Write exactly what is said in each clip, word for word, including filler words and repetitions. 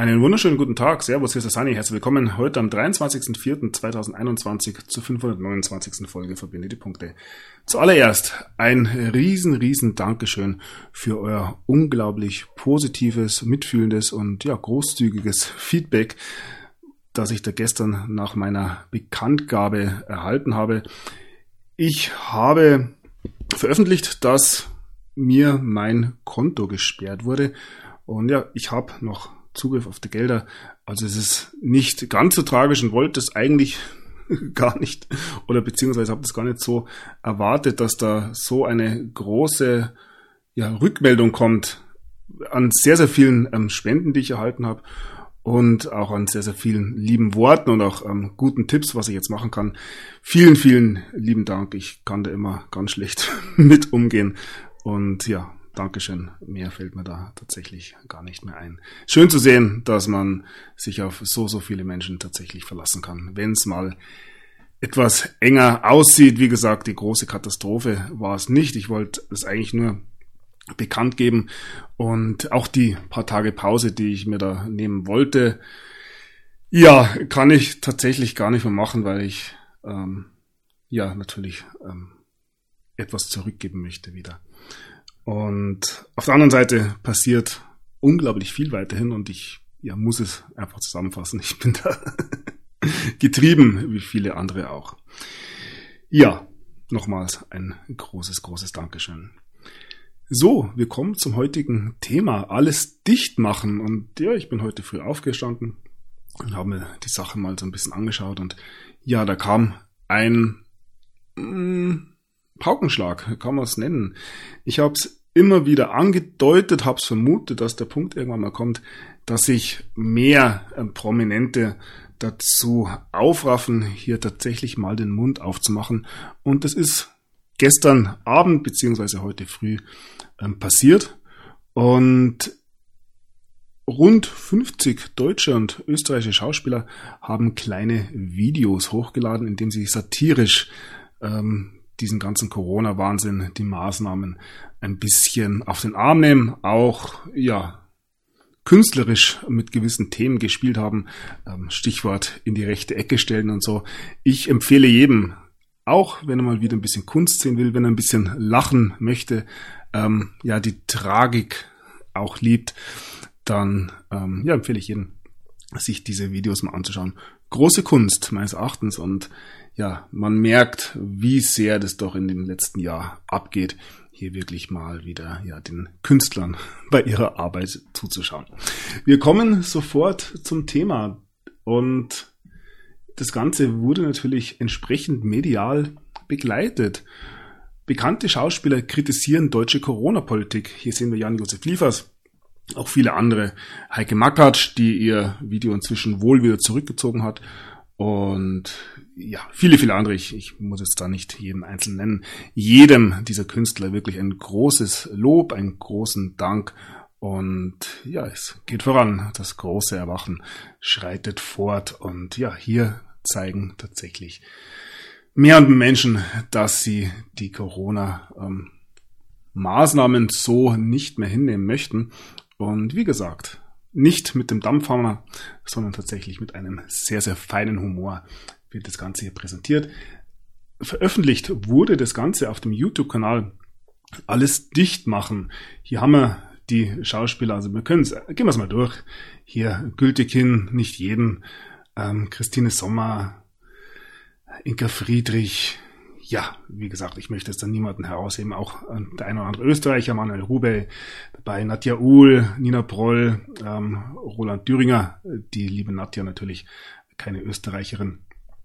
Einen wunderschönen guten Tag. Servus, hier ist der Sunny. Herzlich willkommen heute am dreiundzwanzigsten vierten zweitausendeinundzwanzig zur fünfhundertneunundzwanzigsten Folge Verbinde die Punkte. Zuallererst ein riesen, riesen Dankeschön für euer unglaublich positives, mitfühlendes und ja großzügiges Feedback, das ich da gestern nach meiner Bekanntgabe erhalten habe. Ich habe veröffentlicht, dass mir mein Konto gesperrt wurde und ja, ich habe noch Zugriff auf die Gelder. Also es ist nicht ganz so tragisch und wollte es eigentlich gar nicht oder beziehungsweise habe das gar nicht so erwartet, dass da so eine große ja, Rückmeldung kommt an sehr, sehr vielen ähm, Spenden, die ich erhalten habe und auch an sehr, sehr vielen lieben Worten und auch ähm, guten Tipps, was ich jetzt machen kann. Vielen, vielen lieben Dank. Ich kann da immer ganz schlecht mit umgehen und ja, Dankeschön. Mehr fällt mir da tatsächlich gar nicht mehr ein. Schön zu sehen, dass man sich auf so, so viele Menschen tatsächlich verlassen kann. Wenn es mal etwas enger aussieht, wie gesagt, die große Katastrophe war es nicht. Ich wollte es eigentlich nur bekannt geben und auch die paar Tage Pause, die ich mir da nehmen wollte, ja, kann ich tatsächlich gar nicht mehr machen, weil ich ähm, ja natürlich ähm, etwas zurückgeben möchte wieder. Und auf der anderen Seite passiert unglaublich viel weiterhin und ich ja, muss es einfach zusammenfassen. Ich bin da getrieben, wie viele andere auch. Ja, nochmals ein großes, großes Dankeschön. So, wir kommen zum heutigen Thema. Alles dicht machen. Und ja, ich bin heute früh aufgestanden und habe mir die Sache mal so ein bisschen angeschaut. Und ja, da kam ein mh, Paukenschlag, kann man es nennen. Ich habe es immer wieder angedeutet, habe es vermutet, dass der Punkt irgendwann mal kommt, dass sich mehr äh, Prominente dazu aufraffen, hier tatsächlich mal den Mund aufzumachen. Und das ist gestern Abend beziehungsweise heute früh ähm, passiert. Und rund fünfzig deutsche und österreichische Schauspieler haben kleine Videos hochgeladen, in denen sie satirisch ähm, diesen ganzen Corona-Wahnsinn, die Maßnahmen ein bisschen auf den Arm nehmen, auch ja künstlerisch mit gewissen Themen gespielt haben, ähm, Stichwort in die rechte Ecke stellen und so. Ich empfehle jedem, auch wenn er mal wieder ein bisschen Kunst sehen will, wenn er ein bisschen lachen möchte, ähm, ja die Tragik auch liebt, dann ähm, ja empfehle ich jedem, sich diese Videos mal anzuschauen. Große Kunst meines Erachtens und ja, man merkt, wie sehr das doch in dem letzten Jahr abgeht, hier wirklich mal wieder ja den Künstlern bei ihrer Arbeit zuzuschauen. Wir kommen sofort zum Thema und das Ganze wurde natürlich entsprechend medial begleitet. Bekannte Schauspieler kritisieren deutsche Corona-Politik. Hier sehen wir Jan-Josef Liefers, auch viele andere. Heike Makatsch, die ihr Video inzwischen wohl wieder zurückgezogen hat. Und ja, viele, viele andere. Ich, ich muss jetzt da nicht jeden einzelnen nennen. Jedem dieser Künstler wirklich ein großes Lob, einen großen Dank. Und ja, es geht voran. Das große Erwachen schreitet fort. Und ja, hier zeigen tatsächlich mehr und mehr Menschen, dass sie die Corona-Maßnahmen so nicht mehr hinnehmen möchten. Und wie gesagt, nicht mit dem Dampfhammer, sondern tatsächlich mit einem sehr, sehr feinen Humor wird das Ganze hier präsentiert. Veröffentlicht wurde das Ganze auf dem YouTube-Kanal Alles dicht machen. Hier haben wir die Schauspieler, also wir können es, gehen wir es mal durch. Hier Gültekin, nicht jeden, ähm, Christine Sommer, Inka Friedrich. Ja, wie gesagt, ich möchte jetzt da niemanden herausheben, auch der eine oder andere Österreicher, Manuel Rubey, bei Nadja Uhl, Nina Proll, ähm, Roland Thüringer, die liebe Nadja natürlich, keine Österreicherin.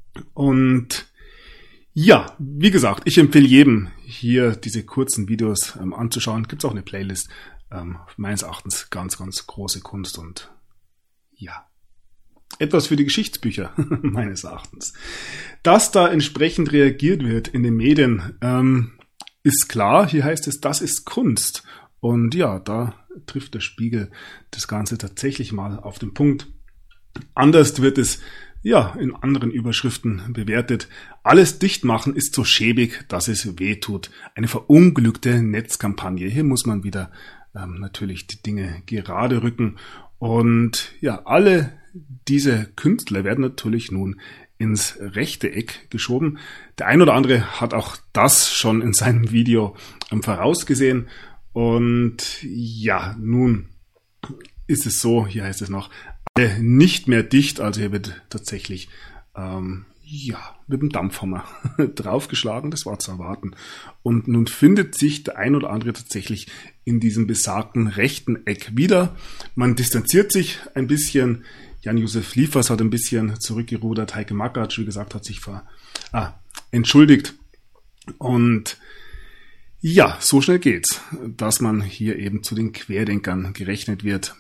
Und ja, wie gesagt, ich empfehle jedem, hier diese kurzen Videos ähm, anzuschauen. Gibt es auch eine Playlist, ähm, meines Erachtens ganz, ganz große Kunst und ja, etwas für die Geschichtsbücher, meines Erachtens. Dass da entsprechend reagiert wird in den Medien, ähm, ist klar. Hier heißt es, das ist Kunst. Und ja, da trifft der Spiegel das Ganze tatsächlich mal auf den Punkt. Anders wird es ja in anderen Überschriften bewertet. Alles dicht machen ist so schäbig, dass es weh tut. Eine verunglückte Netzkampagne. Hier muss man wieder ähm, natürlich die Dinge gerade rücken. Und ja, alle diese Künstler werden natürlich nun ins rechte Eck geschoben. Der ein oder andere hat auch das schon in seinem Video ähm, vorausgesehen. Und ja, nun ist es so, hier heißt es noch, alle nicht mehr dicht, also hier wird tatsächlich ähm, ja, mit dem Dampfhammer draufgeschlagen, das war zu erwarten. Und nun findet sich der ein oder andere tatsächlich in diesem besagten rechten Eck wieder. Man distanziert sich ein bisschen. Jan-Josef Liefers hat ein bisschen zurückgerudert. Heike Makatsch, wie gesagt, hat sich ver ah, entschuldigt. Und ja, so schnell geht's, dass man hier eben zu den Querdenkern gerechnet wird.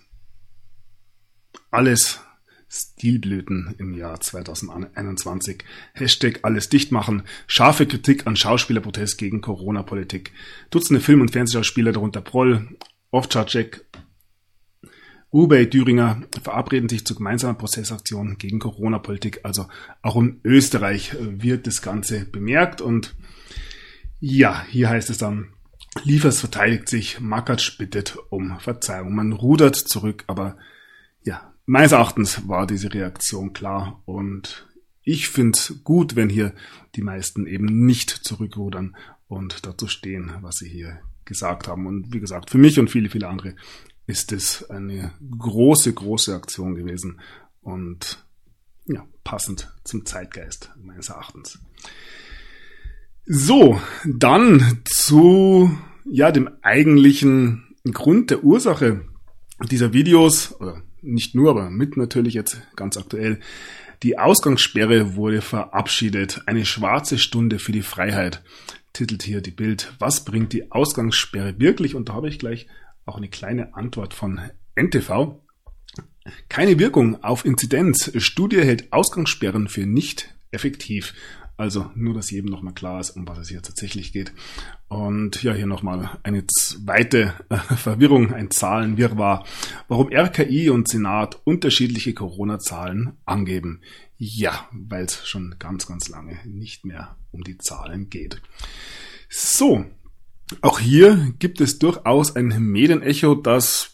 Alles Stilblüten im Jahr zweitausendeinundzwanzig. Hashtag alles dicht machen. Scharfe Kritik an Schauspielerprotest gegen Corona-Politik. Dutzende Film- und Fernsehschauspieler, darunter Proll, Ovtcharczyk, Ubey, Düringer verabreden sich zu gemeinsamer Prozessaktion gegen Corona-Politik. Also auch in Österreich wird das Ganze bemerkt. Und ja, hier heißt es dann, Liefers verteidigt sich, Makatsch bittet um Verzeihung. Man rudert zurück, aber ja, meines Erachtens war diese Reaktion klar und ich finde es gut, wenn hier die meisten eben nicht zurückrudern und dazu stehen, was sie hier gesagt haben. Und wie gesagt, für mich und viele, viele andere ist es eine große, große Aktion gewesen und ja, passend zum Zeitgeist meines Erachtens. So, dann zu ja, dem eigentlichen Grund der Ursache dieser Videos, oder nicht nur, aber mit natürlich jetzt ganz aktuell. Die Ausgangssperre wurde verabschiedet. Eine schwarze Stunde für die Freiheit, titelt hier die Bild. Was bringt die Ausgangssperre wirklich? Und da habe ich gleich auch eine kleine Antwort von N T V. Keine Wirkung auf Inzidenz. Studie hält Ausgangssperren für nicht effektiv. Also nur, dass jedem nochmal klar ist, um was es hier tatsächlich geht. Und ja, hier nochmal eine zweite äh, Verwirrung, ein Zahlenwirrwarr. Warum R K I und Senat unterschiedliche Corona-Zahlen angeben? Ja, weil es schon ganz, ganz lange nicht mehr um die Zahlen geht. So, auch hier gibt es durchaus ein Medienecho, das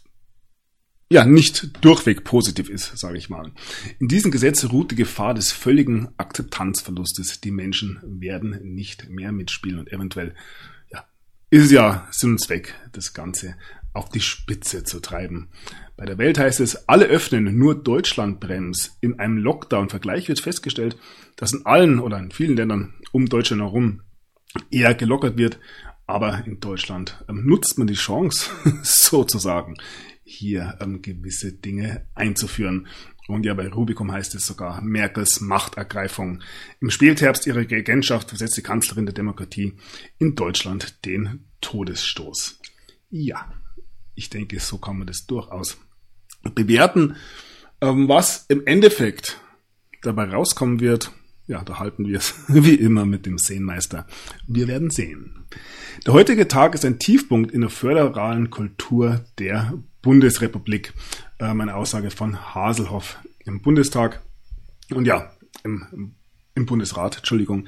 ja nicht durchweg positiv ist, sage ich mal. In diesem Gesetz ruht die Gefahr des völligen Akzeptanzverlustes. Die Menschen werden nicht mehr mitspielen und eventuell ja, ist es ja Sinn und Zweck, das Ganze auf die Spitze zu treiben. Bei der Welt heißt es, alle öffnen, nur Deutschland bremst. In einem Lockdown-Vergleich wird festgestellt, dass in allen oder in vielen Ländern um Deutschland herum eher gelockert wird, aber in Deutschland ähm, nutzt man die Chance, sozusagen, hier ähm, gewisse Dinge einzuführen. Und ja, bei Rubicon heißt es sogar Merkels Machtergreifung. Im Spätherbst ihrer Regentschaft versetzt die Kanzlerin der Demokratie in Deutschland den Todesstoß. Ja, ich denke, so kann man das durchaus bewerten. Ähm, was im Endeffekt dabei rauskommen wird, ja, da halten wir es wie immer mit dem Szenenmeister. Wir werden sehen. Der heutige Tag ist ein Tiefpunkt in der föderalen Kultur der Bundesrepublik. Ähm, eine Aussage von Haselhoff im Bundestag. Und ja, im, im Bundesrat, Entschuldigung.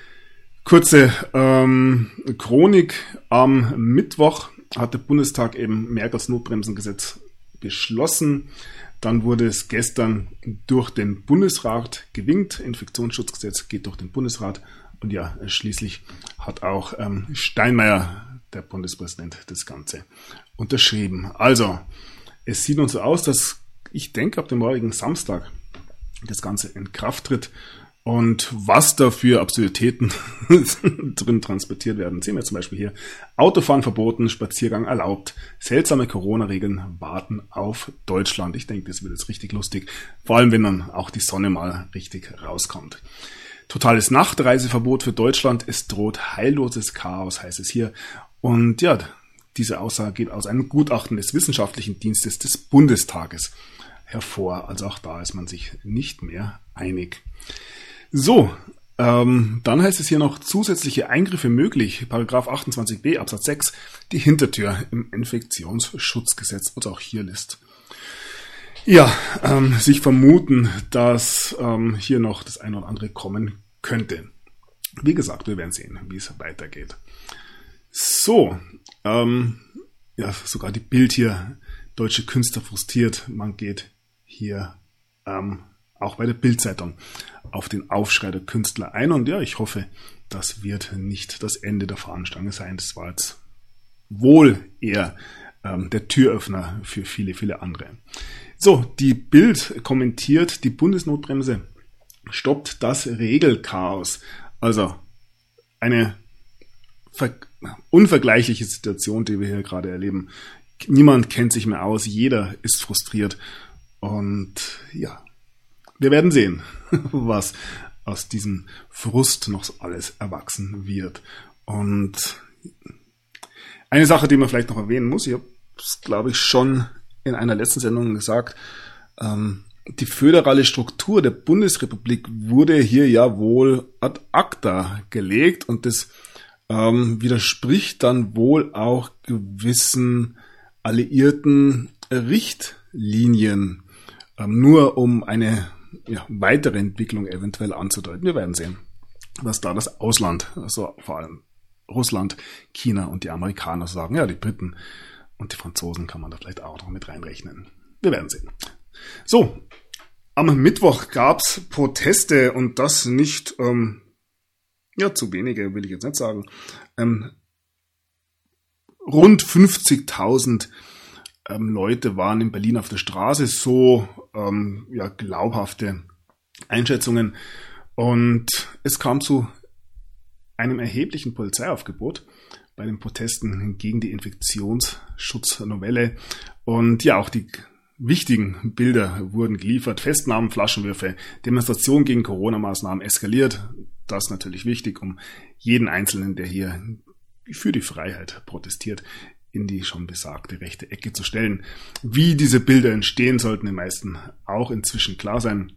Kurze ähm, Chronik. Am Mittwoch hat der Bundestag eben Merkels Notbremsengesetz beschlossen. Dann wurde es gestern durch den Bundesrat gewinkt. Infektionsschutzgesetz geht durch den Bundesrat. Und ja, schließlich hat auch ähm, Steinmeier, der Bundespräsident, das Ganze unterschrieben. Also, es sieht nun so aus, dass ich denke, ab dem morgigen Samstag das Ganze in Kraft tritt. Und was da für Absurditäten drin transportiert werden, sehen wir zum Beispiel hier. Autofahren verboten, Spaziergang erlaubt, seltsame Corona-Regeln warten auf Deutschland. Ich denke, das wird jetzt richtig lustig, vor allem wenn dann auch die Sonne mal richtig rauskommt. Totales Nachtreiseverbot für Deutschland, es droht heilloses Chaos, heißt es hier. Und ja, diese Aussage geht aus einem Gutachten des Wissenschaftlichen Dienstes des Bundestages hervor. Also auch da ist man sich nicht mehr einig. So, ähm, dann heißt es hier noch zusätzliche Eingriffe möglich. Paragraph achtundzwanzig b Absatz sechs, die Hintertür im Infektionsschutzgesetz, was auch hier lässt. Ja, ähm, sich vermuten, dass ähm, hier noch das eine oder andere kommen könnte. Wie gesagt, wir werden sehen, wie es weitergeht. So, ähm, ja, sogar die Bild hier deutsche Künstler frustriert. Man geht hier ähm, auch bei der Bild-Zeitung auf den Aufschrei der Künstler ein. Und ja, ich hoffe, das wird nicht das Ende der Fahnenstange sein. Das war jetzt wohl eher ähm, der Türöffner für viele, viele andere. So, die Bild kommentiert, die Bundesnotbremse stoppt das Regelchaos. Also eine ver- unvergleichliche Situation, die wir hier gerade erleben. Niemand kennt sich mehr aus, jeder ist frustriert. Und ja, wir werden sehen, was aus diesem Frust noch alles erwachsen wird. Und eine Sache, die man vielleicht noch erwähnen muss, ich habe es, glaube ich, schon in einer letzten Sendung gesagt, ähm, die föderale Struktur der Bundesrepublik wurde hier ja wohl ad acta gelegt und das ähm, widerspricht dann wohl auch gewissen alliierten Richtlinien, ähm, nur um eine ja, weitere Entwicklung eventuell anzudeuten. Wir werden sehen, was da das Ausland, also vor allem Russland, China und die Amerikaner sagen. Ja, die Briten und die Franzosen kann man da vielleicht auch noch mit reinrechnen. Wir werden sehen. So, am Mittwoch gab's Proteste und das nicht, ähm, ja, zu wenige, will ich jetzt nicht sagen. Ähm, rund fünfzigtausend ähm, Leute waren in Berlin auf der Straße, so ähm, ja, glaubhafte Einschätzungen. Und es kam zu einem erheblichen Polizeiaufgebot bei den Protesten gegen die Infektionsschutznovelle. Und ja, auch die wichtigen Bilder wurden geliefert. Festnahmen, Flaschenwürfe, Demonstrationen gegen Corona-Maßnahmen eskaliert. Das ist natürlich wichtig, um jeden Einzelnen, der hier für die Freiheit protestiert, in die schon besagte rechte Ecke zu stellen. Wie diese Bilder entstehen, sollten den meisten auch inzwischen klar sein.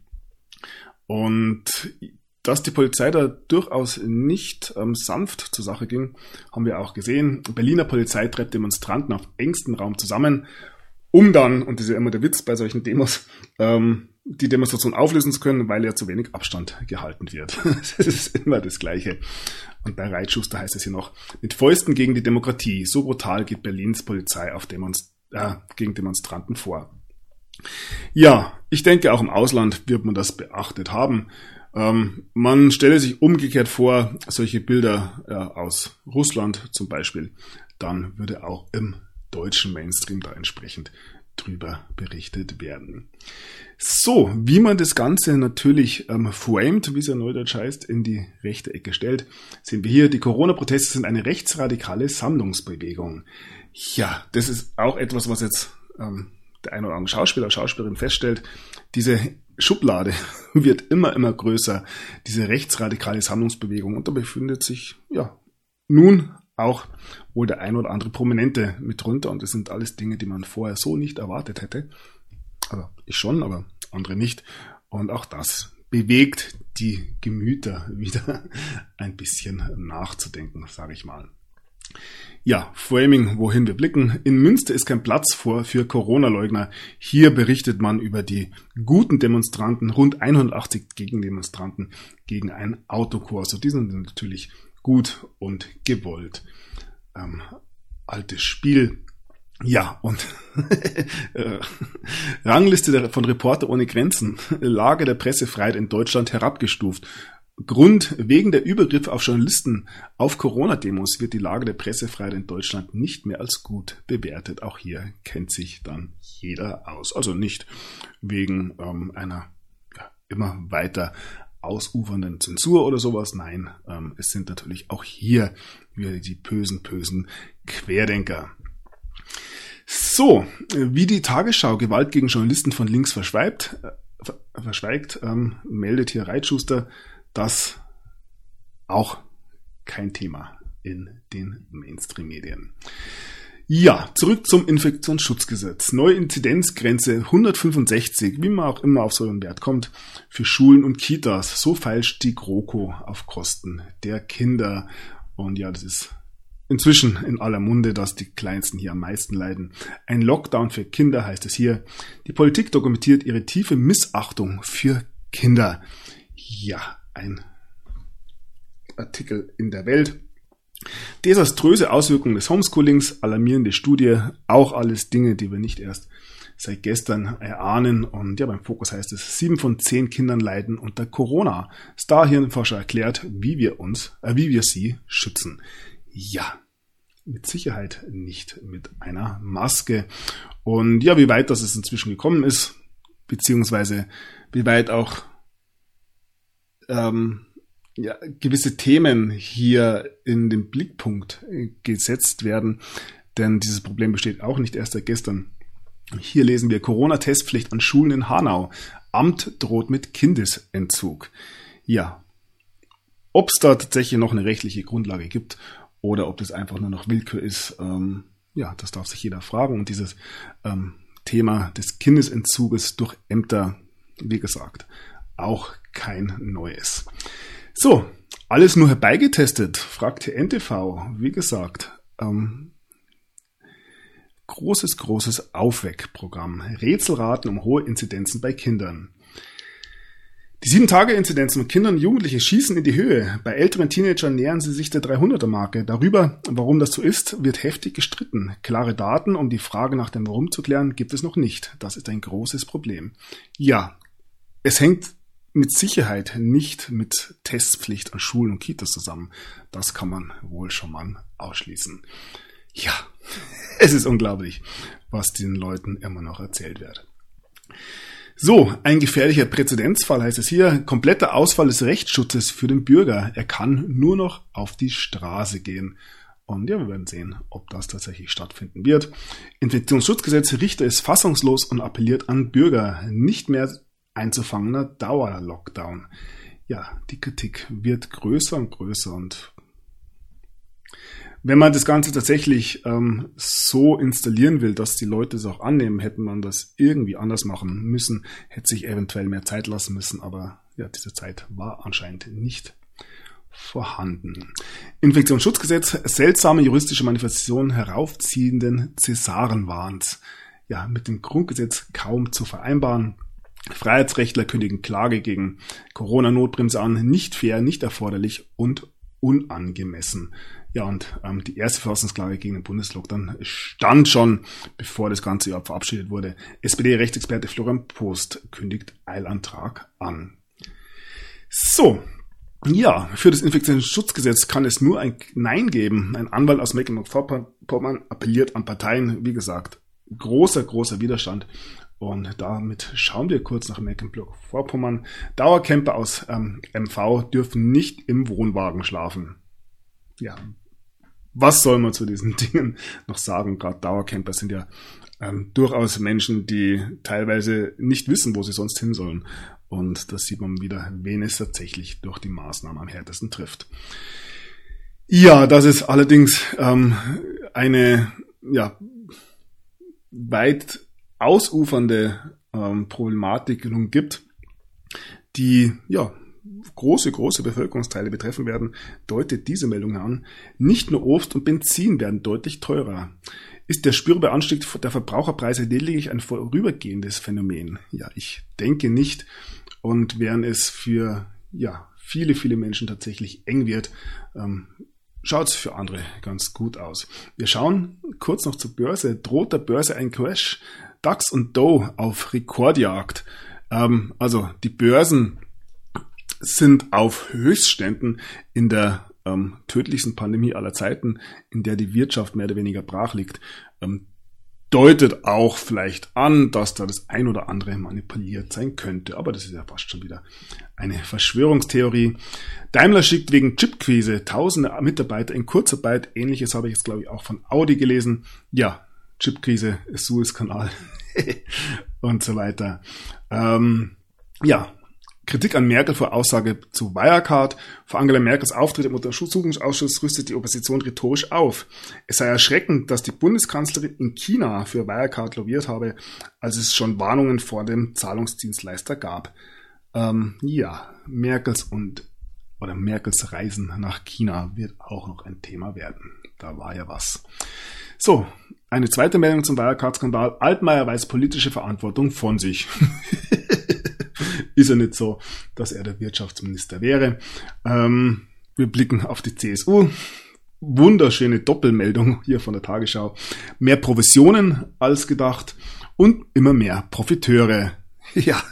Und dass die Polizei da durchaus nicht ähm, sanft zur Sache ging, haben wir auch gesehen. Berliner Polizei treibt Demonstranten auf engstem Raum zusammen, um dann, und das ist ja immer der Witz bei solchen Demos, ähm, die Demonstration auflösen zu können, weil ja zu wenig Abstand gehalten wird. Das ist immer das Gleiche. Und bei Reitschuster heißt es hier noch, mit Fäusten gegen die Demokratie, so brutal geht Berlins Polizei auf Demonst- äh, gegen Demonstranten vor. Ja, ich denke, auch im Ausland wird man das beachtet haben. Ähm, man stelle sich umgekehrt vor, solche Bilder äh, aus Russland zum Beispiel, dann würde auch im deutschen Mainstream da entsprechend drüber berichtet werden. So, wie man das Ganze natürlich ähm, framed, wie es ja neudeutsch heißt, in die rechte Ecke stellt, sehen wir hier, die Corona-Proteste sind eine rechtsradikale Sammlungsbewegung. Ja, das ist auch etwas, was jetzt ähm, der ein oder andere Schauspieler oder Schauspielerin feststellt. Diese Schublade wird immer, immer größer, diese rechtsradikale Sammlungsbewegung. Und da befindet sich, ja, nun auch wohl der ein oder andere Prominente mit drunter. Und das sind alles Dinge, die man vorher so nicht erwartet hätte. Also ich schon, aber andere nicht. Und auch das bewegt die Gemüter wieder ein bisschen nachzudenken, sage ich mal. Ja, Framing, wohin wir blicken. In Münster ist kein Platz vor für Corona-Leugner. Hier berichtet man über die guten Demonstranten, rund hundertachtzig Gegendemonstranten gegen ein Autokorso. Die sind natürlich gut und gewollt. Ähm, altes Spiel. Ja, und äh, Rangliste von Reporter ohne Grenzen. Lage der Pressefreiheit in Deutschland herabgestuft. Grund, wegen der Übergriffe auf Journalisten auf Corona-Demos wird die Lage der Pressefreiheit in Deutschland nicht mehr als gut bewertet. Auch hier kennt sich dann jeder aus. Also nicht wegen ähm, einer ja, immer weiter ausufernden Zensur oder sowas. Nein, ähm, es sind natürlich auch hier wieder die bösen, bösen Querdenker. So, wie die Tagesschau Gewalt gegen Journalisten von links verschweigt, äh, verschweigt ähm, meldet hier Reitschuster, das auch kein Thema in den Mainstream-Medien. Ja, zurück zum Infektionsschutzgesetz. Neue Inzidenzgrenze hundertfünfundsechzig, wie man auch immer auf so einen Wert kommt, für Schulen und Kitas. So feilscht die GroKo auf Kosten der Kinder. Und ja, das ist inzwischen in aller Munde, dass die Kleinsten hier am meisten leiden. Ein Lockdown für Kinder heißt es hier. Die Politik dokumentiert ihre tiefe Missachtung für Kinder. Ja, ein Artikel in der Welt. Desaströse Auswirkungen des Homeschoolings, alarmierende Studie, auch alles Dinge, die wir nicht erst seit gestern erahnen. Und ja, beim Fokus heißt es, sieben von zehn Kindern leiden unter Corona. Star-Hirnforscher erklärt, wie wir uns, äh, wie wir sie schützen. Ja, mit Sicherheit nicht mit einer Maske. Und ja, wie weit das es inzwischen gekommen ist, beziehungsweise wie weit auch ähm, ja, gewisse Themen hier in den Blickpunkt gesetzt werden, denn dieses Problem besteht auch nicht erst seit gestern. Hier lesen wir Corona-Testpflicht an Schulen in Hanau. Amt droht mit Kindesentzug. Ja, ob es da tatsächlich noch eine rechtliche Grundlage gibt oder ob das einfach nur noch Willkür ist, ähm, ja, das darf sich jeder fragen. Und dieses ähm, Thema des Kindesentzuges durch Ämter, wie gesagt, auch kein neues. So, alles nur herbeigetestet, fragte N T V. Wie gesagt, ähm, großes, großes Aufweckprogramm. Rätselraten um hohe Inzidenzen bei Kindern. Die sieben-Tage-Inzidenzen von Kindern und Jugendlichen schießen in die Höhe. Bei älteren Teenagern nähern sie sich der dreihunderter-Marke. Darüber, warum das so ist, wird heftig gestritten. Klare Daten, um die Frage nach dem Warum zu klären, gibt es noch nicht. Das ist ein großes Problem. Ja, es hängt mit Sicherheit nicht mit Testpflicht an Schulen und Kitas zusammen. Das kann man wohl schon mal ausschließen. Ja, es ist unglaublich, was den Leuten immer noch erzählt wird. So, ein gefährlicher Präzedenzfall heißt es hier. Kompletter Ausfall des Rechtsschutzes für den Bürger. Er kann nur noch auf die Straße gehen. Und ja, wir werden sehen, ob das tatsächlich stattfinden wird. Infektionsschutzgesetz, Richter ist fassungslos und appelliert an Bürger. Nicht mehr einzufangener Dauerlockdown. Ja, die Kritik wird größer und größer und wenn man das Ganze tatsächlich ähm, so installieren will, dass die Leute es auch annehmen, hätte man das irgendwie anders machen müssen, hätte sich eventuell mehr Zeit lassen müssen, aber ja, diese Zeit war anscheinend nicht vorhanden. Infektionsschutzgesetz, seltsame juristische Manifestation heraufziehenden Cäsarenwahns. Ja, mit dem Grundgesetz kaum zu vereinbaren. Freiheitsrechtler kündigen Klage gegen Corona-Notbremse an, nicht fair, nicht erforderlich und unangemessen. Ja, und ähm, die erste Verfassungsklage gegen den Bundeslockdown stand schon, bevor das Ganze überhaupt verabschiedet wurde. S P D-Rechtsexperte Florian Post kündigt Eilantrag an. So, ja, für das Infektionsschutzgesetz kann es nur ein Nein geben. Ein Anwalt aus Mecklenburg-Vorpommern appelliert an Parteien, wie gesagt, großer, großer Widerstand. Und damit schauen wir kurz nach Mecklenburg-Vorpommern. Dauercamper aus ähm, M V dürfen nicht im Wohnwagen schlafen. Ja, was soll man zu diesen Dingen noch sagen? Gerade Dauercamper sind ja ähm, durchaus Menschen, die teilweise nicht wissen, wo sie sonst hin sollen. Und das sieht man wieder, wen es tatsächlich durch die Maßnahmen am härtesten trifft. Ja, dass es allerdings ähm, eine ja weit ausufernde ähm, Problematik nun gibt, die ja große, große Bevölkerungsteile betreffen werden, deutet diese Meldung an. Nicht nur Obst und Benzin werden deutlich teurer. Ist der spürbare Anstieg der Verbraucherpreise lediglich ein vorübergehendes Phänomen? Ja, ich denke nicht. Und während es für ja viele, viele Menschen tatsächlich eng wird, ähm, schaut es für andere ganz gut aus. Wir schauen kurz noch zur Börse. Droht der Börse ein Crash? DAX und Dow auf Rekordjagd. Ähm, also die Börsen sind auf Höchstständen in der ähm, tödlichsten Pandemie aller Zeiten, in der die Wirtschaft mehr oder weniger brach liegt. Ähm, deutet auch vielleicht an, dass da das ein oder andere manipuliert sein könnte. Aber das ist ja fast schon wieder eine Verschwörungstheorie. Daimler schickt wegen Chipkrise tausende Mitarbeiter in Kurzarbeit. Ähnliches habe ich jetzt, glaube ich, auch von Audi gelesen. Ja, Chipkrise, Suezkanal und so weiter. Ähm, ja, Kritik an Merkel vor Aussage zu Wirecard. Vor Angela Merkels Auftritt im Untersuchungsausschuss rüstet die Opposition rhetorisch auf. Es sei erschreckend, dass die Bundeskanzlerin in China für Wirecard lobbyiert habe, als es schon Warnungen vor dem Zahlungsdienstleister gab. Ähm, ja, Merkels und oder Merkels Reisen nach China wird auch noch ein Thema werden. Da war ja was. So, eine zweite Meldung zum Wirecard-Skandal. Altmaier weist politische Verantwortung von sich. Ist ja nicht so, dass er der Wirtschaftsminister wäre. Ähm, wir blicken auf die C S U. wunderschöne Doppelmeldung hier von der Tagesschau. Mehr Provisionen als gedacht und immer mehr Profiteure. Ja,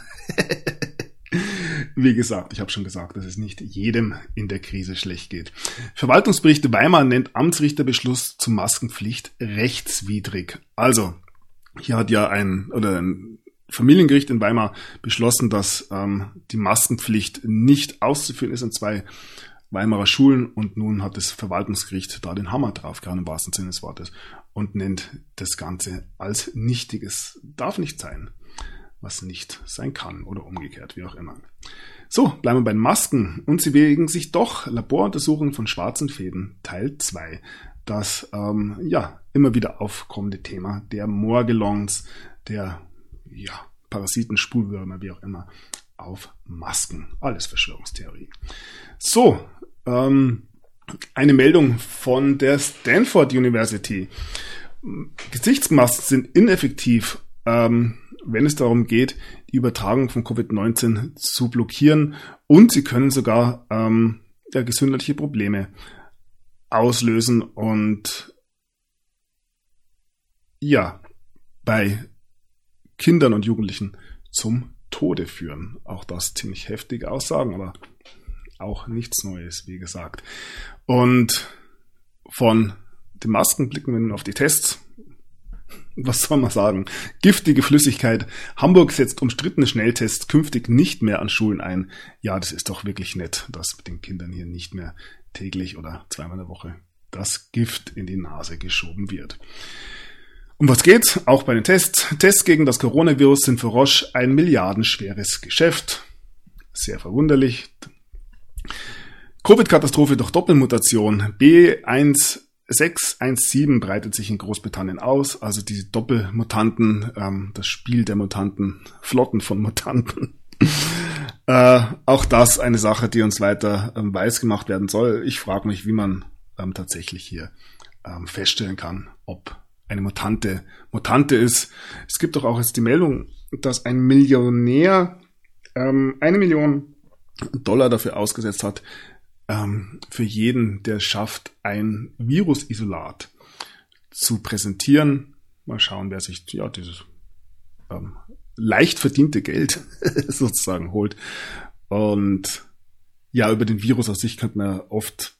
wie gesagt, ich habe schon gesagt, dass es nicht jedem in der Krise schlecht geht. Verwaltungsbericht Weimar nennt Amtsrichterbeschluss zur Maskenpflicht rechtswidrig. Also, hier hat ja ein, oder ein Familiengericht in Weimar beschlossen, dass ähm, die Maskenpflicht nicht auszuführen ist in zwei Weimarer Schulen, und nun hat das Verwaltungsgericht da den Hammer draufgehauen im wahrsten Sinne des Wortes und nennt das Ganze als nichtiges. Darf nicht sein, was nicht sein kann oder umgekehrt, wie auch immer. So, bleiben wir bei den Masken, und sie bewegen sich doch. Laboruntersuchungen von schwarzen Fäden, Teil zwei. Das ähm, ja immer wieder aufkommende Thema der Morgellons, der ja, Parasiten, Spulwürmer, wie auch immer, auf Masken. Alles Verschwörungstheorie. So, ähm, eine Meldung von der Stanford University. Gesichtsmasken sind ineffektiv, ähm, wenn es darum geht, die Übertragung von Covid neunzehn zu blockieren, und sie können sogar ähm, ja, gesundheitliche Probleme auslösen und ja, bei Kindern und Jugendlichen zum Tode führen. Auch das ziemlich heftige Aussagen, aber auch nichts Neues, wie gesagt. Und von den Masken blicken wir nun auf die Tests. Was soll man sagen? Giftige Flüssigkeit. Hamburg setzt umstrittene Schnelltests künftig nicht mehr an Schulen ein. Ja, das ist doch wirklich nett, dass mit den Kindern hier nicht mehr täglich oder zweimal in der Woche das Gift in die Nase geschoben wird. Um was geht's? Auch bei den Tests. Tests gegen das Coronavirus sind für Roche ein milliardenschweres Geschäft. Sehr verwunderlich. Covid-Katastrophe durch Doppelmutation. B eins sechs eins sieben breitet sich in Großbritannien aus. Also diese Doppelmutanten, ähm, das Spiel der Mutanten, Flotten von Mutanten. äh, auch das eine Sache, die uns weiter ähm, weiß gemacht werden soll. Ich frage mich, wie man ähm, tatsächlich hier ähm, feststellen kann, ob eine Mutante Mutante ist. Es gibt doch auch jetzt die Meldung, dass ein Millionär ähm, eine Million Dollar dafür ausgesetzt hat, ähm, für jeden, der es schafft, ein Virusisolat zu präsentieren. Mal schauen, wer sich ja dieses ähm, leicht verdiente Geld sozusagen holt. Und ja, über den Virus aus sich könnte man oft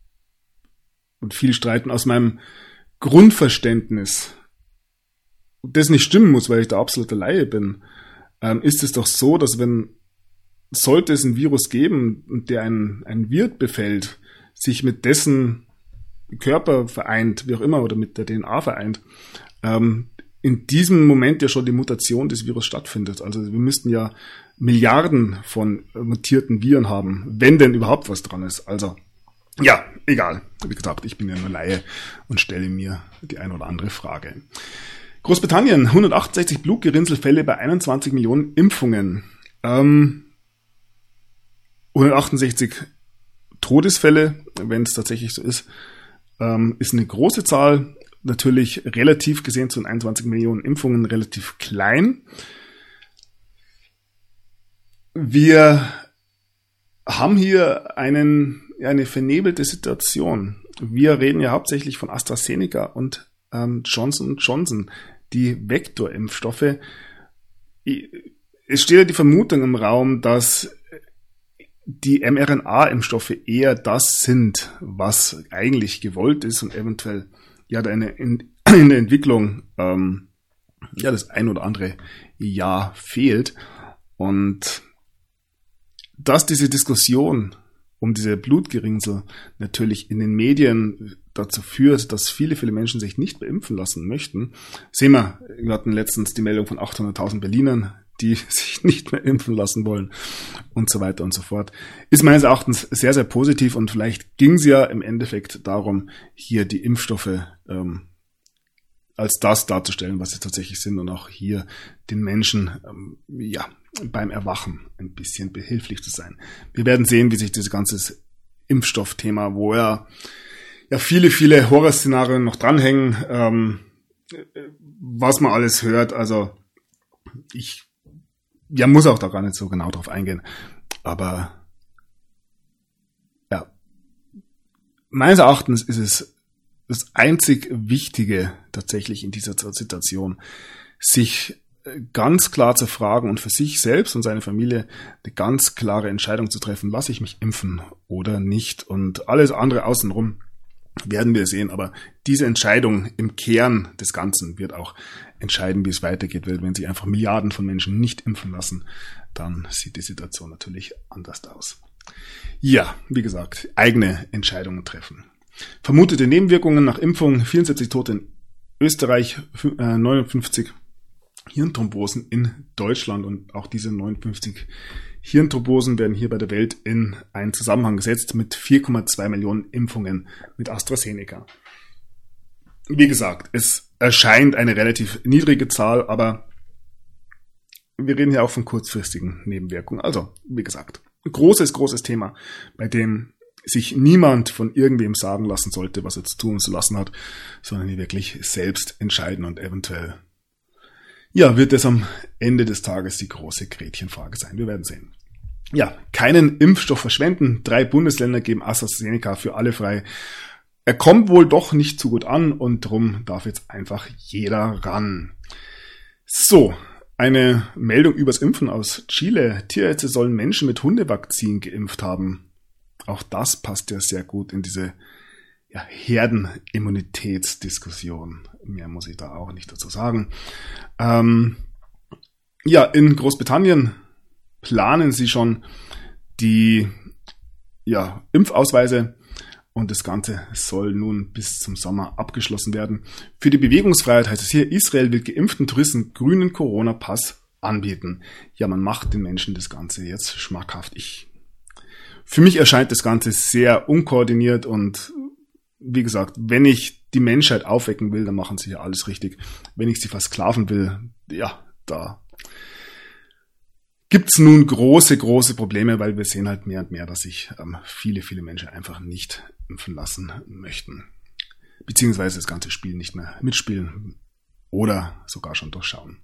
und viel streiten. Aus meinem Grundverständnis, das nicht stimmen muss, weil ich der absolute Laie bin, ähm, ist es doch so, dass wenn, sollte es ein Virus geben, der einen, einen Wirt befällt, sich mit dessen Körper vereint, wie auch immer, oder mit der D N A vereint, ähm, in diesem Moment ja schon die Mutation des Virus stattfindet. Also wir müssten ja Milliarden von mutierten Viren haben, wenn denn überhaupt was dran ist. Also ja, egal. Wie gesagt, ich bin ja nur Laie und stelle mir die eine oder andere Frage. Großbritannien, hundertachtundsechzig Blutgerinnselfälle bei einundzwanzig Millionen Impfungen. Ähm, hundertachtundsechzig Todesfälle, wenn es tatsächlich so ist, ähm, ist eine große Zahl. Natürlich relativ gesehen zu den einundzwanzig Millionen Impfungen relativ klein. Wir haben hier einen, eine vernebelte Situation. Wir reden ja hauptsächlich von AstraZeneca und ähm, Johnson und Johnson, die Vektorimpfstoffe. Es steht ja die Vermutung im Raum, dass die mRNA-Impfstoffe eher das sind, was eigentlich gewollt ist und eventuell ja eine in, in der Entwicklung ähm, ja das ein oder andere Jahr fehlt. Und dass diese Diskussion um diese Blutgerinnsel natürlich in den Medien dazu führt, dass viele, viele Menschen sich nicht beimpfen lassen möchten. Sehen wir, wir hatten letztens die Meldung von achthunderttausend Berlinern, die sich nicht mehr impfen lassen wollen und so weiter und so fort. Ist meines Erachtens sehr, sehr positiv, und vielleicht ging es ja im Endeffekt darum, hier die Impfstoffe ähm, als das darzustellen, was sie tatsächlich sind, und auch hier den Menschen ähm, ja beim Erwachen ein bisschen behilflich zu sein. Wir werden sehen, wie sich dieses ganze Impfstoffthema, wo ja, ja viele, viele Horrorszenarien noch dranhängen, ähm, was man alles hört. Also ich ja muss auch da gar nicht so genau drauf eingehen. Aber ja, meines Erachtens ist es das einzig Wichtige tatsächlich in dieser Situation, sich ganz klar zu fragen und für sich selbst und seine Familie eine ganz klare Entscheidung zu treffen, lasse ich mich impfen oder nicht. Und alles andere außenrum werden wir sehen. Aber diese Entscheidung im Kern des Ganzen wird auch entscheiden, wie es weitergeht. Weil wenn sich einfach Milliarden von Menschen nicht impfen lassen, dann sieht die Situation natürlich anders aus. Ja, wie gesagt, eigene Entscheidungen treffen. Vermutete Nebenwirkungen nach Impfung, vierundsiebzig Tote in Österreich, neunundfünfzig Hirnthrombosen in Deutschland, und auch diese neunundfünfzig Hirnthrombosen werden hier bei der Welt in einen Zusammenhang gesetzt mit vier Komma zwei Millionen Impfungen mit AstraZeneca. Wie gesagt, es erscheint eine relativ niedrige Zahl, aber wir reden hier auch von kurzfristigen Nebenwirkungen. Also, wie gesagt, ein großes, großes Thema, bei dem sich niemand von irgendwem sagen lassen sollte, was er zu tun und zu lassen hat, sondern hier wirklich selbst entscheiden, und eventuell ja, wird es am Ende des Tages die große Gretchenfrage sein. Wir werden sehen. Ja, keinen Impfstoff verschwenden. Drei Bundesländer geben AstraZeneca für alle frei. Er kommt wohl doch nicht so gut an, und darum darf jetzt einfach jeder ran. So, eine Meldung übers Impfen aus Chile. Tierärzte sollen Menschen mit Hundevakzin geimpft haben. Auch das passt ja sehr gut in diese ja, Herdenimmunitätsdiskussion. Mehr muss ich da auch nicht dazu sagen. Ähm, ja, in Großbritannien planen sie schon die ja, Impfausweise, und das Ganze soll nun bis zum Sommer abgeschlossen werden. Für die Bewegungsfreiheit heißt es hier, Israel will geimpften Touristen grünen Corona-Pass anbieten. Ja, man macht den Menschen das Ganze jetzt schmackhaft. Ich, für mich erscheint das Ganze sehr unkoordiniert, und wie gesagt, wenn ich die Menschheit aufwecken will, dann machen sie ja alles richtig. Wenn ich sie versklaven will, ja, da gibt's nun große, große Probleme, weil wir sehen halt mehr und mehr, dass sich ähm, viele, viele Menschen einfach nicht impfen lassen möchten. Beziehungsweise das ganze Spiel nicht mehr mitspielen oder sogar schon durchschauen.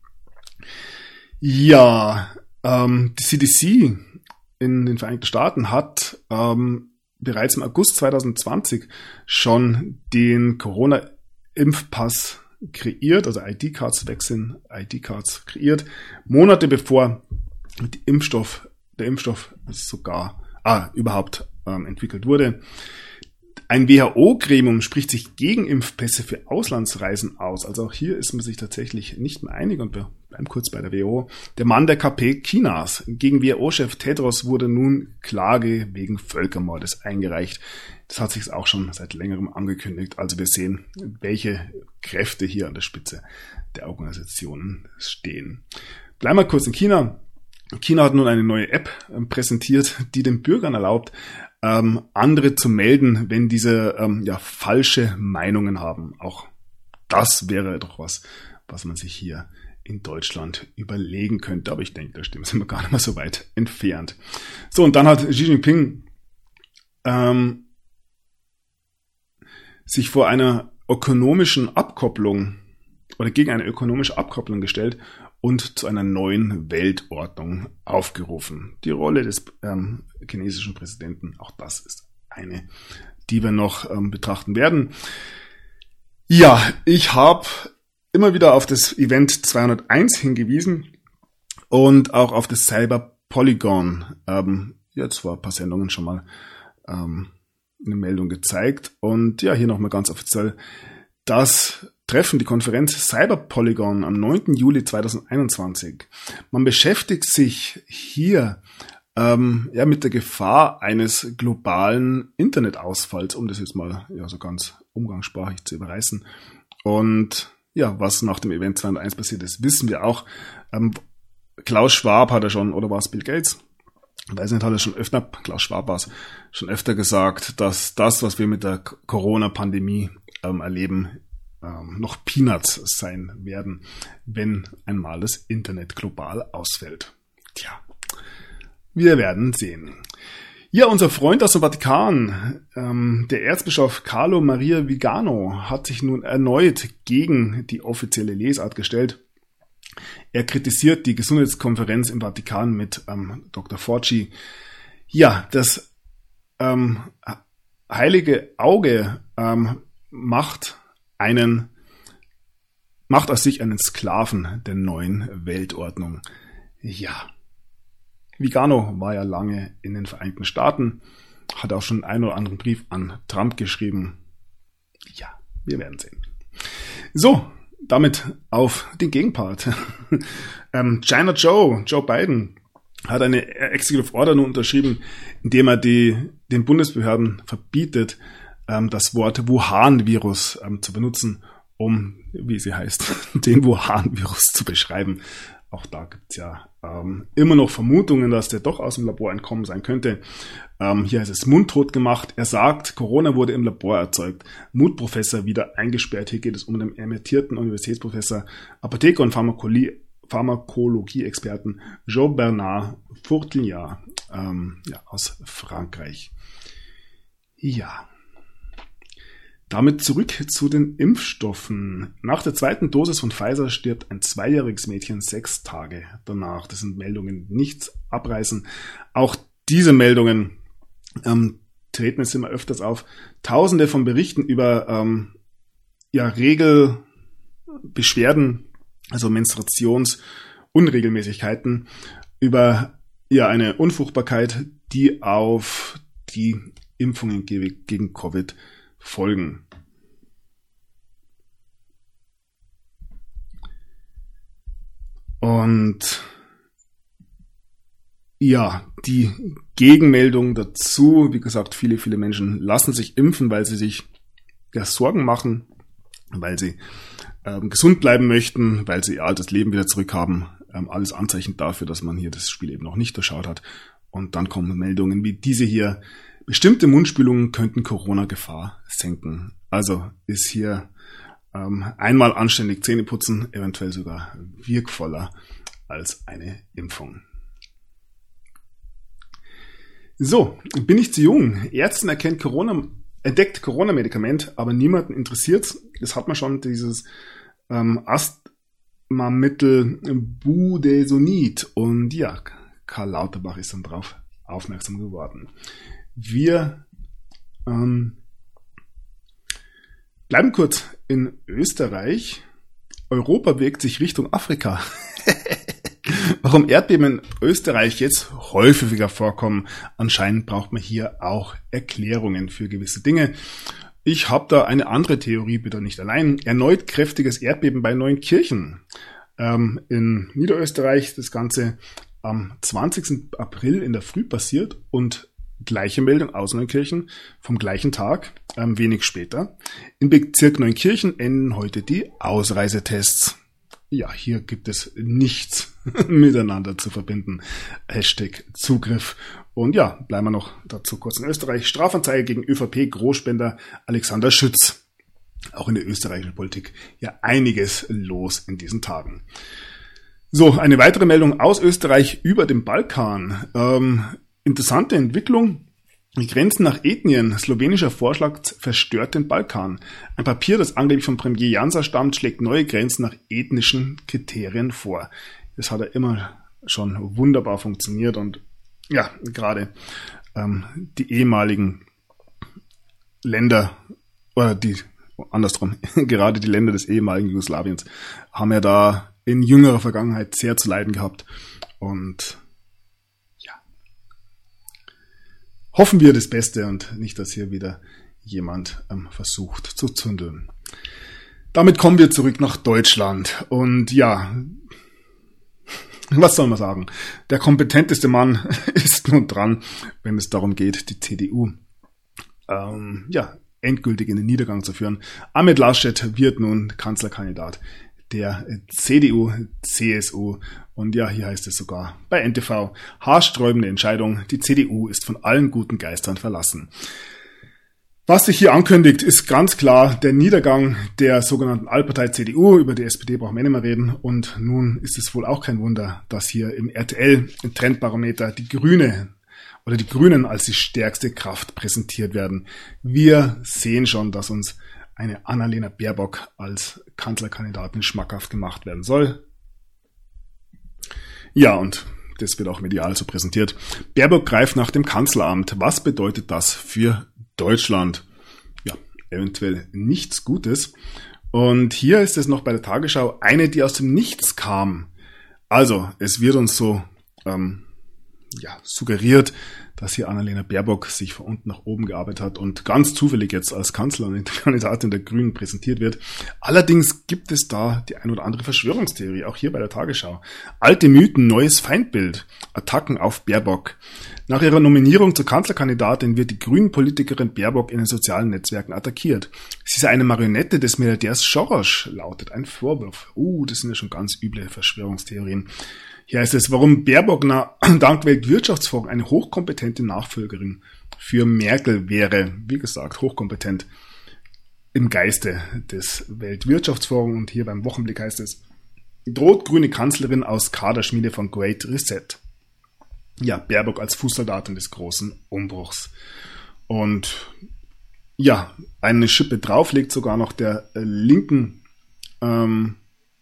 Ja, ähm, die C D C in den Vereinigten Staaten hat ähm, bereits im August zweitausendzwanzig schon den Corona-Impfpass kreiert, also I D-Cards wechseln, I D-Cards kreiert, Monate bevor die Impfstoff, der Impfstoff sogar ah, überhaupt ähm, entwickelt wurde. Ein W H O-Gremium spricht sich gegen Impfpässe für Auslandsreisen aus. Also auch hier ist man sich tatsächlich nicht mehr einig, und wir bleiben kurz bei der W H O. Der Mann der K P Chinas. Gegen W H O-Chef Tedros wurde nun Klage wegen Völkermordes eingereicht. Das hat sich auch schon seit längerem angekündigt. Also wir sehen, welche Kräfte hier an der Spitze der Organisationen stehen. Bleiben wir kurz in China. China hat nun eine neue App präsentiert, die den Bürgern erlaubt, ähm, andere zu melden, wenn diese ähm, ja falsche Meinungen haben. Auch das wäre doch was, was man sich hier in Deutschland überlegen könnte. Aber ich denke, da sind wir gar nicht mehr so weit entfernt. So, und dann hat Xi Jinping ähm, sich vor einer ökonomischen Abkopplung oder gegen eine ökonomische Abkopplung gestellt und zu einer neuen Weltordnung aufgerufen. Die Rolle des ähm, chinesischen Präsidenten, auch das ist eine, die wir noch ähm, betrachten werden. Ja, ich habe immer wieder auf das Event zweihunderteins hingewiesen und auch auf das Cyber Polygon. Ähm, jetzt war ein paar Sendungen schon mal ähm, eine Meldung gezeigt. Und ja, hier nochmal ganz offiziell das Treffen, die Konferenz Cyber Polygon am neunten Juli zweitausendeinundzwanzig. Man beschäftigt sich hier ähm, ja mit der Gefahr eines globalen Internetausfalls, um das jetzt mal ja so ganz umgangssprachlich zu überreißen. Und ja, was nach dem Event zweihunderteins passiert ist, wissen wir auch. Ähm, Klaus Schwab hat er schon, oder war es Bill Gates? Ich weiß nicht, hat er schon öfter, Klaus Schwab war es, schon öfter gesagt, dass das, was wir mit der Corona-Pandemie ähm, erleben, ähm, noch Peanuts sein werden, wenn einmal das Internet global ausfällt. Tja, wir werden sehen. Ja, unser Freund aus dem Vatikan, ähm, der Erzbischof Carlo Maria Vigano, hat sich nun erneut gegen die offizielle Lesart gestellt. Er kritisiert die Gesundheitskonferenz im Vatikan mit ähm, Doktor Fauci. Ja, das ähm, heilige Auge ähm, macht einen, macht aus sich einen Sklaven der neuen Weltordnung. Ja. Vigano war ja lange in den Vereinigten Staaten, hat auch schon einen oder anderen Brief an Trump geschrieben. Ja, wir werden sehen. So, damit auf den Gegenpart. ähm, China Joe, Joe Biden, hat eine Executive Order nun unterschrieben, indem er die, den Bundesbehörden verbietet, ähm, das Wort Wuhan-Virus ähm, zu benutzen, um, wie sie heißt, den Wuhan-Virus zu beschreiben. Auch da gibt's ja ähm, immer noch Vermutungen, dass der doch aus dem Labor entkommen sein könnte. Ähm, hier heißt es mundtot gemacht. Er sagt, Corona wurde im Labor erzeugt. Mutprofessor wieder eingesperrt. Hier geht es um den emeritierten Universitätsprofessor, Apotheker und Pharmakologie, Pharmakologie-Experten Jean-Bernard Fourtillard ähm, ja, aus Frankreich. Ja. Damit zurück zu den Impfstoffen. Nach der zweiten Dosis von Pfizer stirbt ein zweijähriges Mädchen sechs Tage danach. Das sind Meldungen, die nichts abreißen. Auch diese Meldungen ähm, treten jetzt immer öfters auf. Tausende von Berichten über ähm, ja, Regelbeschwerden, also Menstruationsunregelmäßigkeiten, über ja, eine Unfruchtbarkeit, die auf die Impfungen gegen Covid folgen. Und ja, die Gegenmeldung dazu, wie gesagt, viele, viele Menschen lassen sich impfen, weil sie sich ja, Sorgen machen, weil sie ähm, gesund bleiben möchten, weil sie ihr altes Leben wieder zurückhaben. Ähm, alles Anzeichen dafür, dass man hier das Spiel eben noch nicht durchschaut hat. Und dann kommen Meldungen wie diese hier. Bestimmte Mundspülungen könnten Corona-Gefahr senken. Also ist hier ähm, einmal anständig Zähne putzen, eventuell sogar wirkvoller als eine Impfung. So, bin ich zu jung? Ärzten erkennt Corona, entdeckt Corona-Medikament, aber niemanden interessiert. Das hat man schon, dieses ähm, Asthmamittel Budesonid. Und ja, Karl Lauterbach ist dann drauf aufmerksam geworden. Wir ähm, bleiben kurz in Österreich. Europa bewegt sich Richtung Afrika. Warum Erdbeben in Österreich jetzt häufiger vorkommen, anscheinend braucht man hier auch Erklärungen für gewisse Dinge. Ich habe da eine andere Theorie, bitte nicht allein. Erneut kräftiges Erdbeben bei Neunkirchen. Ähm, in Niederösterreich das Ganze am zwanzigsten April in der Früh passiert und gleiche Meldung aus Neunkirchen vom gleichen Tag, ähm, wenig später. In Bezirk Neunkirchen enden heute die Ausreisetests. Ja, hier gibt es nichts miteinander zu verbinden. Hashtag Zugriff. Und ja, bleiben wir noch dazu kurz in Österreich. Strafanzeige gegen ÖVP-Großspender Alexander Schütz. Auch in der österreichischen Politik ja einiges los in diesen Tagen. So, eine weitere Meldung aus Österreich über den Balkan. Ähm, interessante Entwicklung. Die Grenzen nach Ethnien. Slowenischer Vorschlag verstört den Balkan. Ein Papier, das angeblich von Premier Janša stammt, schlägt neue Grenzen nach ethnischen Kriterien vor. Das hat ja immer schon wunderbar funktioniert und ja, gerade ähm, die ehemaligen Länder, oder die, andersrum, gerade die Länder des ehemaligen Jugoslawiens haben ja da in jüngerer Vergangenheit sehr zu leiden gehabt und hoffen wir das Beste und nicht, dass hier wieder jemand ähm, versucht zu zündeln. Damit kommen wir zurück nach Deutschland. Und ja, was soll man sagen? Der kompetenteste Mann ist nun dran, wenn es darum geht, die C D U ähm, ja, endgültig in den Niedergang zu führen. Ahmed Laschet wird nun Kanzlerkandidat der C D U, C S U. Und ja, hier heißt es sogar bei N T V, haarsträubende Entscheidung, die C D U ist von allen guten Geistern verlassen. Was sich hier ankündigt, ist ganz klar der Niedergang der sogenannten Allpartei C D U. Über die S P D brauchen wir nicht mehr reden. Und nun ist es wohl auch kein Wunder, dass hier im R T L-Trendbarometer die Grüne oder die Grünen als die stärkste Kraft präsentiert werden. Wir sehen schon, dass uns eine Annalena Baerbock als Kanzlerkandidatin schmackhaft gemacht werden soll. Ja, und das wird auch medial so präsentiert. Baerbock greift nach dem Kanzleramt. Was bedeutet das für Deutschland. Ja, eventuell nichts Gutes. Und hier ist es noch bei der Tagesschau eine, die aus dem Nichts kam. Also, es wird uns so ähm, ja, suggeriert, dass hier Annalena Baerbock sich von unten nach oben gearbeitet hat und ganz zufällig jetzt als Kanzlerin und Kandidatin der Grünen präsentiert wird. Allerdings gibt es da die ein oder andere Verschwörungstheorie, auch hier bei der Tagesschau. Alte Mythen, neues Feindbild, Attacken auf Baerbock. Nach ihrer Nominierung zur Kanzlerkandidatin wird die Grünen-Politikerin Baerbock in den sozialen Netzwerken attackiert. Sie sei eine Marionette des Milliardärs Soros, lautet ein Vorwurf. Uh, das sind ja schon ganz üble Verschwörungstheorien. Hier heißt es, warum Baerbock na, dank Weltwirtschaftsforum eine hochkompetente Nachfolgerin für Merkel wäre. Wie gesagt, hochkompetent im Geiste des Weltwirtschaftsforums. Und hier beim Wochenblick heißt es, droht grüne Kanzlerin aus Kaderschmiede von Great Reset. Ja, Baerbock als Fußsoldatin des großen Umbruchs. Und ja, eine Schippe drauf legt sogar noch der äh, linken ähm,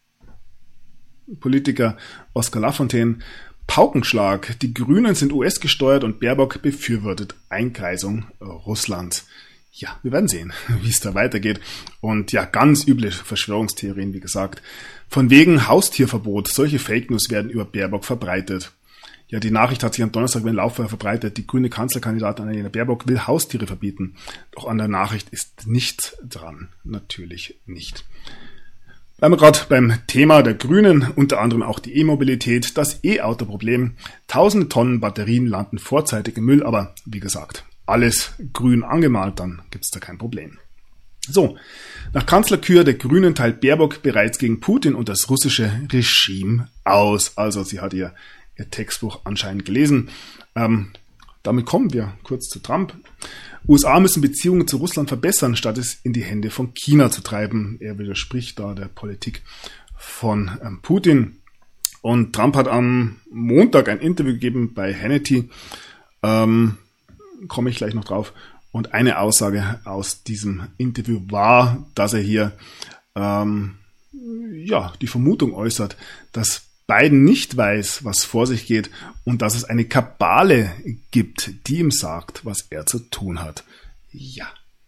Politiker Oskar Lafontaine. Paukenschlag. Die Grünen sind U S gesteuert und Baerbock befürwortet Einkreisung Russlands. Ja, wir werden sehen, wie es da weitergeht. Und ja, ganz üble Verschwörungstheorien, wie gesagt. Von wegen Haustierverbot. Solche Fake News werden über Baerbock verbreitet. Ja, die Nachricht hat sich am Donnerstag wie ein Lauffeuer verbreitet. Die grüne Kanzlerkandidatin Annalena Baerbock will Haustiere verbieten. Doch an der Nachricht ist nichts dran. Natürlich nicht. Bleiben wir gerade beim Thema der Grünen, unter anderem auch die E-Mobilität, das E-Auto-Problem. Tausende Tonnen Batterien landen vorzeitig im Müll, aber wie gesagt, alles grün angemalt, dann gibt's da kein Problem. So, nach Kanzlerkür der Grünen teilt Baerbock bereits gegen Putin und das russische Regime aus. Also sie hat ihr, ihr Textbuch anscheinend gelesen. Ähm, damit kommen wir kurz zu Trump. U S A müssen Beziehungen zu Russland verbessern, statt es in die Hände von China zu treiben. Er widerspricht da der Politik von ähm, Putin. Und Trump hat am Montag ein Interview gegeben bei Hannity. Ähm, komme ich gleich noch drauf. Und eine Aussage aus diesem Interview war, dass er hier ähm, ja die Vermutung äußert, dass Biden nicht weiß, was vor sich geht und dass es eine Kabale gibt, die ihm sagt, was er zu tun hat. Ja.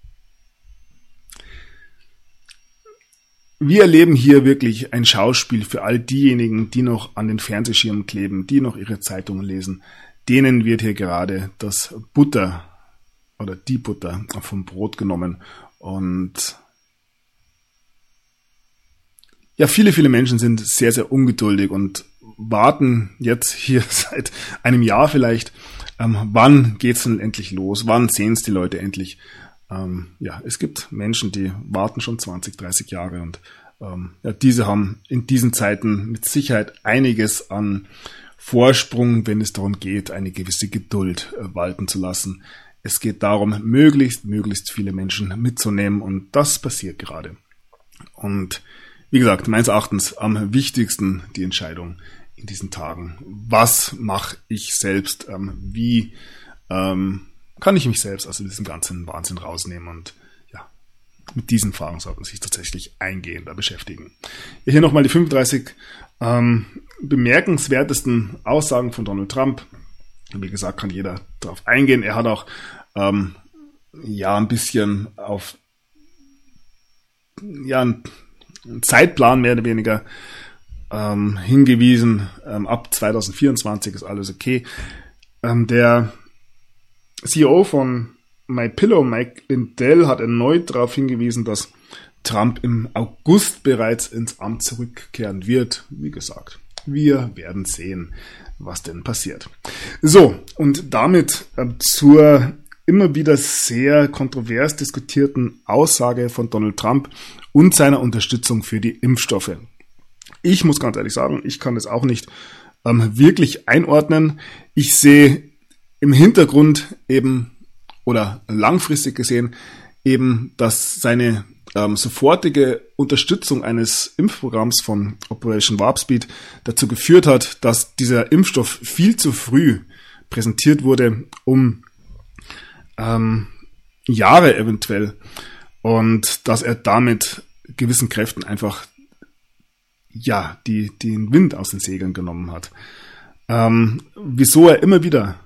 Wir erleben hier wirklich ein Schauspiel für all diejenigen, die noch an den Fernsehschirmen kleben, die noch ihre Zeitungen lesen. Denen wird hier gerade das Butter oder die Butter vom Brot genommen. Und ja, viele, viele Menschen sind sehr, sehr ungeduldig und warten jetzt hier seit einem Jahr vielleicht, ähm, wann geht's denn endlich los? Wann sehen es die Leute endlich? Ähm, ja, es gibt Menschen, die warten schon zwanzig, dreißig Jahre und ähm, ja, diese haben in diesen Zeiten mit Sicherheit einiges an Vorsprung, wenn es darum geht, eine gewisse Geduld äh, walten zu lassen. Es geht darum, möglichst, möglichst viele Menschen mitzunehmen und das passiert gerade. Und wie gesagt, meines Erachtens am wichtigsten die Entscheidung in diesen Tagen. Was mache ich selbst? Ähm, wie ähm, kann ich mich selbst aus diesem ganzen Wahnsinn rausnehmen? Und ja, mit diesen Fragen sollten sich tatsächlich eingehender beschäftigen. Hier nochmal die fünfunddreißig ähm, bemerkenswertesten Aussagen von Donald Trump. Wie gesagt, kann jeder darauf eingehen. Er hat auch ähm, ja ein bisschen auf ja ein Zeitplan mehr oder weniger ähm, hingewiesen. Ähm, ab zwanzig vierundzwanzig ist alles okay. Ähm, der C E O von MyPillow, Mike Lindell, hat erneut darauf hingewiesen, dass Trump im August bereits ins Amt zurückkehren wird. Wie gesagt, wir werden sehen, was denn passiert. So, und damit äh, zur immer wieder sehr kontrovers diskutierten Aussage von Donald Trump und seiner Unterstützung für die Impfstoffe. Ich muss ganz ehrlich sagen, ich kann das auch nicht ähm, wirklich einordnen. Ich sehe im Hintergrund eben oder langfristig gesehen eben, dass seine ähm, sofortige Unterstützung eines Impfprogramms von Operation Warp Speed dazu geführt hat, dass dieser Impfstoff viel zu früh präsentiert wurde, um ähm, Jahre eventuell, und dass er damit gewissen Kräften einfach ja die den Wind aus den Segeln genommen hat. Ähm, wieso er immer wieder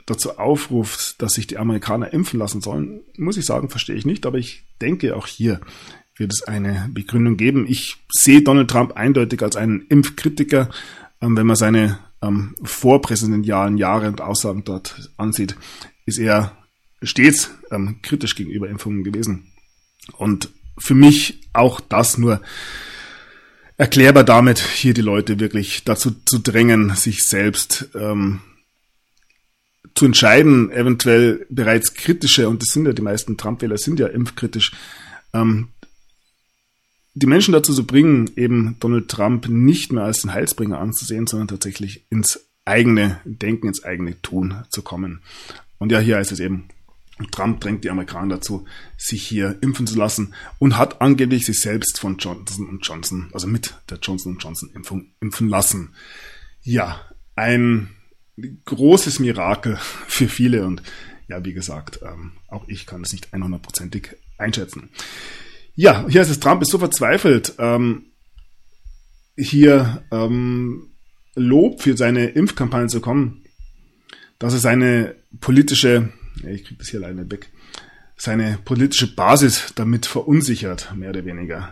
dazu aufruft, dass sich die Amerikaner impfen lassen sollen, muss ich sagen, verstehe ich nicht. Aber ich denke, auch hier wird es eine Begründung geben. Ich sehe Donald Trump eindeutig als einen Impfkritiker. Ähm, wenn man seine ähm, vorpräsidentialen Jahre und Aussagen dort ansieht, ist er stets ähm, kritisch gegenüber Impfungen gewesen. Und für mich auch das nur erklärbar damit, hier die Leute wirklich dazu zu drängen, sich selbst ähm, zu entscheiden, eventuell bereits kritische, und das sind ja die meisten Trump-Wähler, sind ja impfkritisch, ähm, die Menschen dazu zu bringen, eben Donald Trump nicht mehr als den Heilsbringer anzusehen, sondern tatsächlich ins eigene Denken, ins eigene Tun zu kommen. Und ja, hier heißt es eben, Trump drängt die Amerikaner dazu, sich hier impfen zu lassen und hat angeblich sich selbst von Johnson und Johnson, also mit der Johnson und Johnson Impfung, impfen lassen. Ja, ein großes Mirakel für viele und ja, wie gesagt, ähm, auch ich kann es nicht hundertprozentig einschätzen. Ja, hier ist es, Trump ist so verzweifelt, ähm, hier ähm, Lob für seine Impfkampagne zu kommen, dass er seine politische, ja, ich kriege das hier leider nicht weg, seine politische Basis damit verunsichert, mehr oder weniger.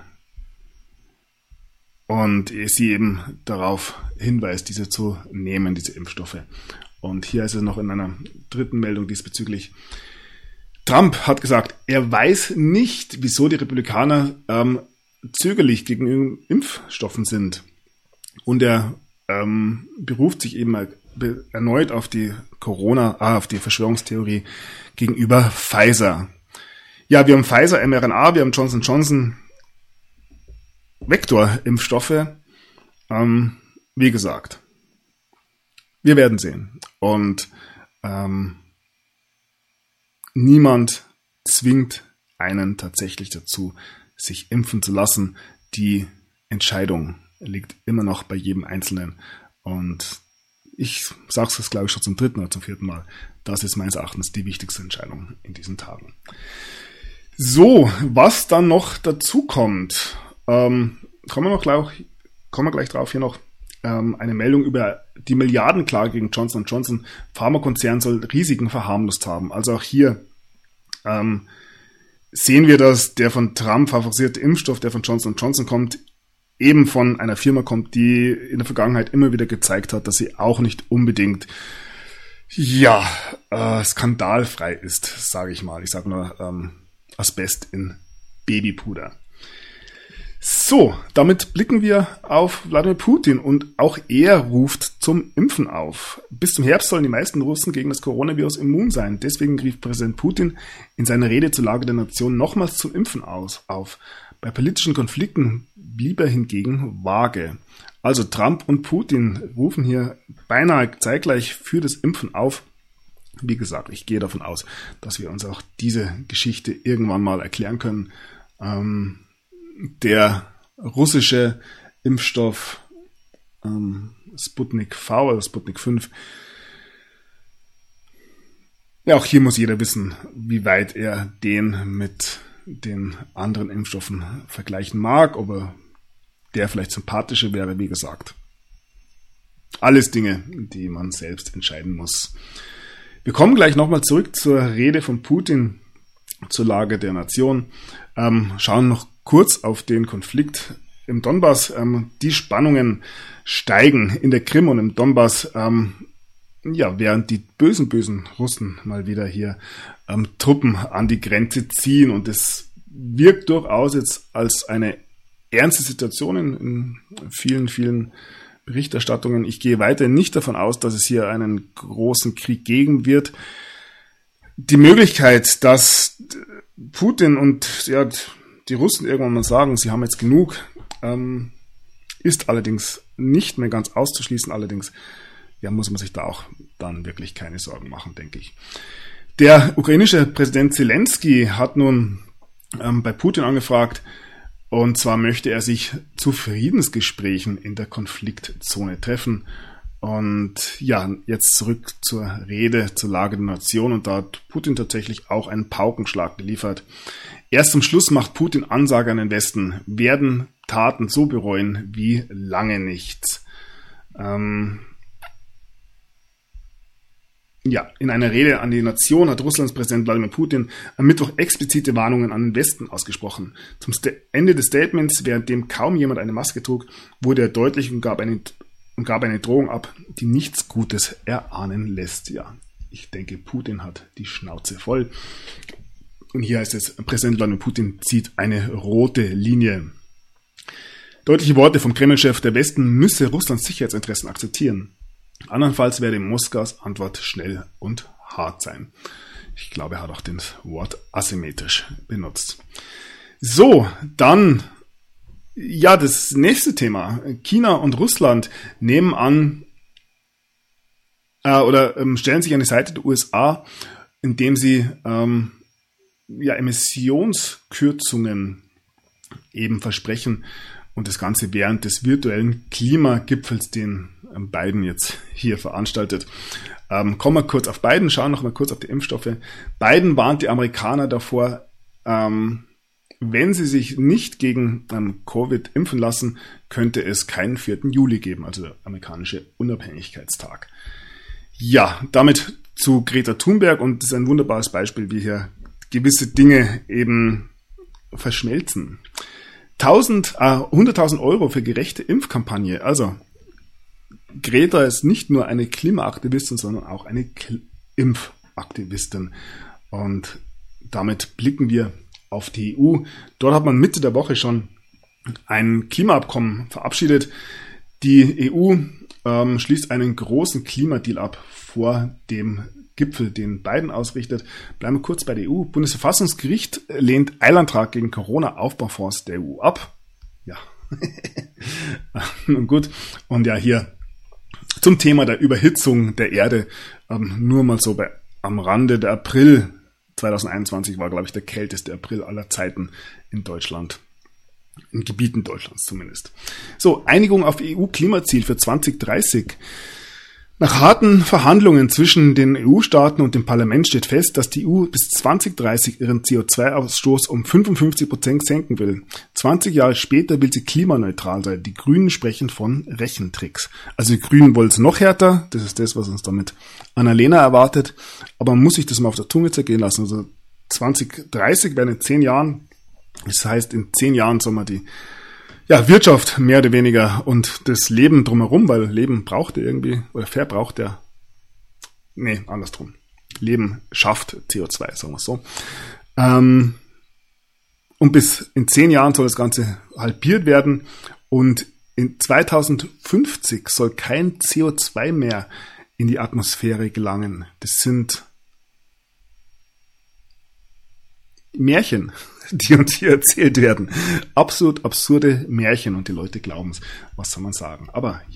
Und sie eben darauf hinweist, diese zu nehmen, diese Impfstoffe. Und hier ist es noch in einer dritten Meldung diesbezüglich. Trump hat gesagt, er weiß nicht, wieso die Republikaner ähm, zögerlich gegenüber Impfstoffen sind. Und er ähm, beruft sich eben erneut auf die Corona, ah, auf die Verschwörungstheorie gegenüber Pfizer. Ja, wir haben Pfizer mRNA, wir haben Johnson und Johnson Vektorimpfstoffe. Ähm, wie gesagt, wir werden sehen. Und ähm, niemand zwingt einen tatsächlich dazu, sich impfen zu lassen. Die Entscheidung liegt immer noch bei jedem Einzelnen. Und ich sage es, glaube ich, schon zum dritten oder zum vierten Mal. Das ist meines Erachtens die wichtigste Entscheidung in diesen Tagen. So, was dann noch dazu kommt, ähm, kommen wir noch gleich, kommen wir gleich drauf, hier noch ähm, eine Meldung über die Milliardenklage gegen Johnson und Johnson. Pharmakonzern soll Risiken verharmlost haben. Also auch hier ähm, sehen wir, dass der von Trump favorisierte Impfstoff, der von Johnson und Johnson kommt, eben von einer Firma kommt, die in der Vergangenheit immer wieder gezeigt hat, dass sie auch nicht unbedingt ja äh, skandalfrei ist, sage ich mal. Ich sage nur ähm, Asbest in Babypuder. So, damit blicken wir auf Wladimir Putin und auch er ruft zum Impfen auf. Bis zum Herbst sollen die meisten Russen gegen das Coronavirus immun sein. Deswegen rief Präsident Putin in seiner Rede zur Lage der Nation nochmals zum Impfen aus, auf. Bei politischen Konflikten blieb er hingegen vage. Also Trump und Putin rufen hier beinahe zeitgleich für das Impfen auf. Wie gesagt, ich gehe davon aus, dass wir uns auch diese Geschichte irgendwann mal erklären können. Ähm, der russische Impfstoff ähm, Sputnik V oder Sputnik fünf. Ja, auch hier muss jeder wissen, wie weit er den mit den anderen Impfstoffen vergleichen mag, ob er der vielleicht sympathischer wäre, wie gesagt. Alles Dinge, die man selbst entscheiden muss. Wir kommen gleich nochmal zurück zur Rede von Putin zur Lage der Nation. Ähm, schauen noch kurz auf den Konflikt im Donbass. Ähm, die Spannungen steigen in der Krim und im Donbass, ähm, ja, während die bösen, bösen Russen mal wieder hier ähm, Truppen an die Grenze ziehen. Und es wirkt durchaus jetzt als eine ernste Situation in, in vielen, vielen Berichterstattungen. Ich gehe weiterhin nicht davon aus, dass es hier einen großen Krieg geben wird. Die Möglichkeit, dass Putin und ja, die Russen irgendwann mal sagen, sie haben jetzt genug, ähm, ist allerdings nicht mehr ganz auszuschließen. Allerdings ja, muss man sich da auch dann wirklich keine Sorgen machen, denke ich. Der ukrainische Präsident Zelensky hat nun ähm, bei Putin angefragt, und zwar möchte er sich zu Friedensgesprächen in der Konfliktzone treffen. Und ja, jetzt zurück zur Rede, zur Lage der Nation. Und da hat Putin tatsächlich auch einen Paukenschlag geliefert. Erst zum Schluss macht Putin Ansage an den Westen, werden Taten so bereuen wie lange nichts. Ähm Ja, in einer Rede an die Nation hat Russlands Präsident Wladimir Putin am Mittwoch explizite Warnungen an den Westen ausgesprochen. Zum St- Ende des Statements, währenddem kaum jemand eine Maske trug, wurde er deutlich und gab eine, und gab eine Drohung ab, die nichts Gutes erahnen lässt. Ja, ich denke, Putin hat die Schnauze voll. Und hier heißt es, Präsident Wladimir Putin zieht eine rote Linie. Deutliche Worte vom Kreml-Chef, der Westen müsse Russlands Sicherheitsinteressen akzeptieren. Andernfalls werde Moskaus Antwort schnell und hart sein. Ich glaube, er hat auch das Wort asymmetrisch benutzt. So, dann, ja, das nächste Thema. China und Russland nehmen an, äh, oder ähm, stellen sich an die Seite der U S A, indem sie ähm, ja, Emissionskürzungen eben versprechen. Und das Ganze während des virtuellen Klimagipfels, den Biden jetzt hier veranstaltet. Ähm, kommen wir kurz auf Biden, schauen noch mal kurz auf die Impfstoffe. Biden warnt die Amerikaner davor, ähm, wenn sie sich nicht gegen ähm, Covid impfen lassen, könnte es keinen vierten Juli geben, also der amerikanische Unabhängigkeitstag. Ja, damit zu Greta Thunberg, und das ist ein wunderbares Beispiel, wie hier gewisse Dinge eben verschmelzen. tausend, äh, hunderttausend Euro für gerechte Impfkampagne. Also Greta ist nicht nur eine Klimaaktivistin, sondern auch eine K- Impfaktivistin. Und damit blicken wir auf die E U. Dort hat man Mitte der Woche schon ein Klimaabkommen verabschiedet. Die E U ähm, schließt einen großen Klimadeal ab vor dem Gipfel, den Biden ausrichtet. Bleiben wir kurz bei der E U. Bundesverfassungsgericht lehnt Eilantrag gegen Corona-Aufbaufonds der E U ab. Ja. Und gut. Und ja, hier zum Thema der Überhitzung der Erde. Ähm, nur mal so bei, am Rande. Der April zwanzig einundzwanzig war, glaube ich, der kälteste April aller Zeiten in Deutschland. In Gebieten Deutschlands zumindest. So, Einigung auf E U-Klimaziel für zwanzig dreißig. Nach harten Verhandlungen zwischen den E U-Staaten und dem Parlament steht fest, dass die E U bis zwanzig dreißig ihren C O zwei Ausstoß um fünfundfünfzig Prozent senken will. zwanzig Jahre später will sie klimaneutral sein. Die Grünen sprechen von Rechentricks. Also die Grünen wollen es noch härter. Das ist das, was uns damit Annalena erwartet. Aber man muss sich das mal auf der Zunge zergehen lassen. Also zwanzig dreißig werden in zehn Jahren, das heißt in zehn Jahren soll man die Ja, Wirtschaft mehr oder weniger und das Leben drumherum, weil Leben braucht er irgendwie, oder verbraucht er, nee, andersrum. Leben schafft C O zwei, sagen wir es so. Ähm, und bis in zehn Jahren soll das Ganze halbiert werden und in zweitausendfünfzig soll kein C O zwei mehr in die Atmosphäre gelangen. Das sind Märchen, die uns hier erzählt werden. Absolut absurde Märchen und die Leute glauben es. Was soll man sagen? Aber ja.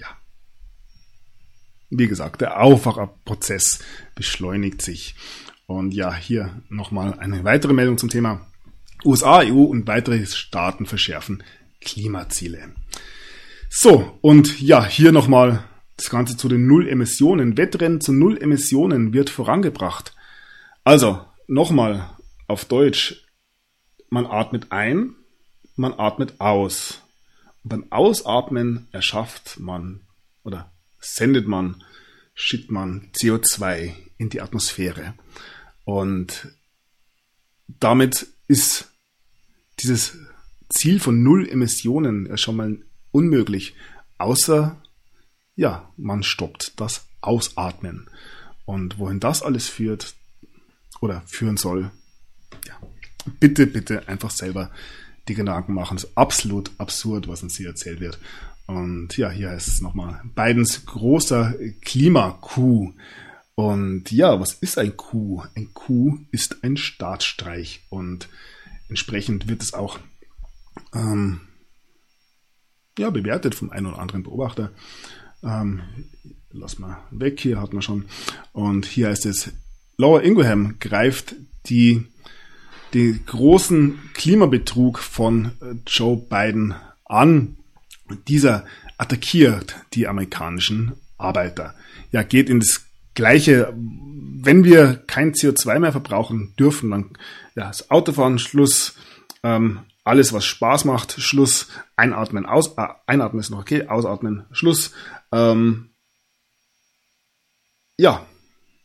Wie gesagt, der Aufwachprozess beschleunigt sich. Und ja, hier nochmal eine weitere Meldung zum Thema U S A, E U und weitere Staaten verschärfen Klimaziele. So, und ja, hier nochmal das Ganze zu den Null-Emissionen. Wettrennen zu Null-Emissionen wird vorangebracht. Also, nochmal auf Deutsch, man atmet ein, man atmet aus. Und beim Ausatmen erschafft man oder sendet man, schickt man C O zwei in die Atmosphäre. Und damit ist dieses Ziel von Null Emissionen ja schon mal unmöglich, außer ja, man stoppt das Ausatmen. Und wohin das alles führt oder führen soll, ja, bitte, bitte einfach selber die Gedanken machen. Das ist absolut absurd, was uns hier erzählt wird. Und ja, hier heißt es nochmal, Bidens großer Klima-Coup. Und ja, was ist ein Coup? Ein Coup ist ein Staatsstreich. Und entsprechend wird es auch ähm, ja, bewertet vom einen oder anderen Beobachter. Ähm, lass mal weg, hier hat man schon. Und hier heißt es, Laura Ingraham greift die den großen Klimabetrug von Joe Biden an. Dieser attackiert die amerikanischen Arbeiter. Ja, geht in das Gleiche. Wenn wir kein C O zwei mehr verbrauchen dürfen, dann ja, das Autofahren, Schluss, ähm, alles, was Spaß macht, Schluss, einatmen, aus, äh, einatmen ist noch okay, ausatmen, Schluss. Ähm, ja,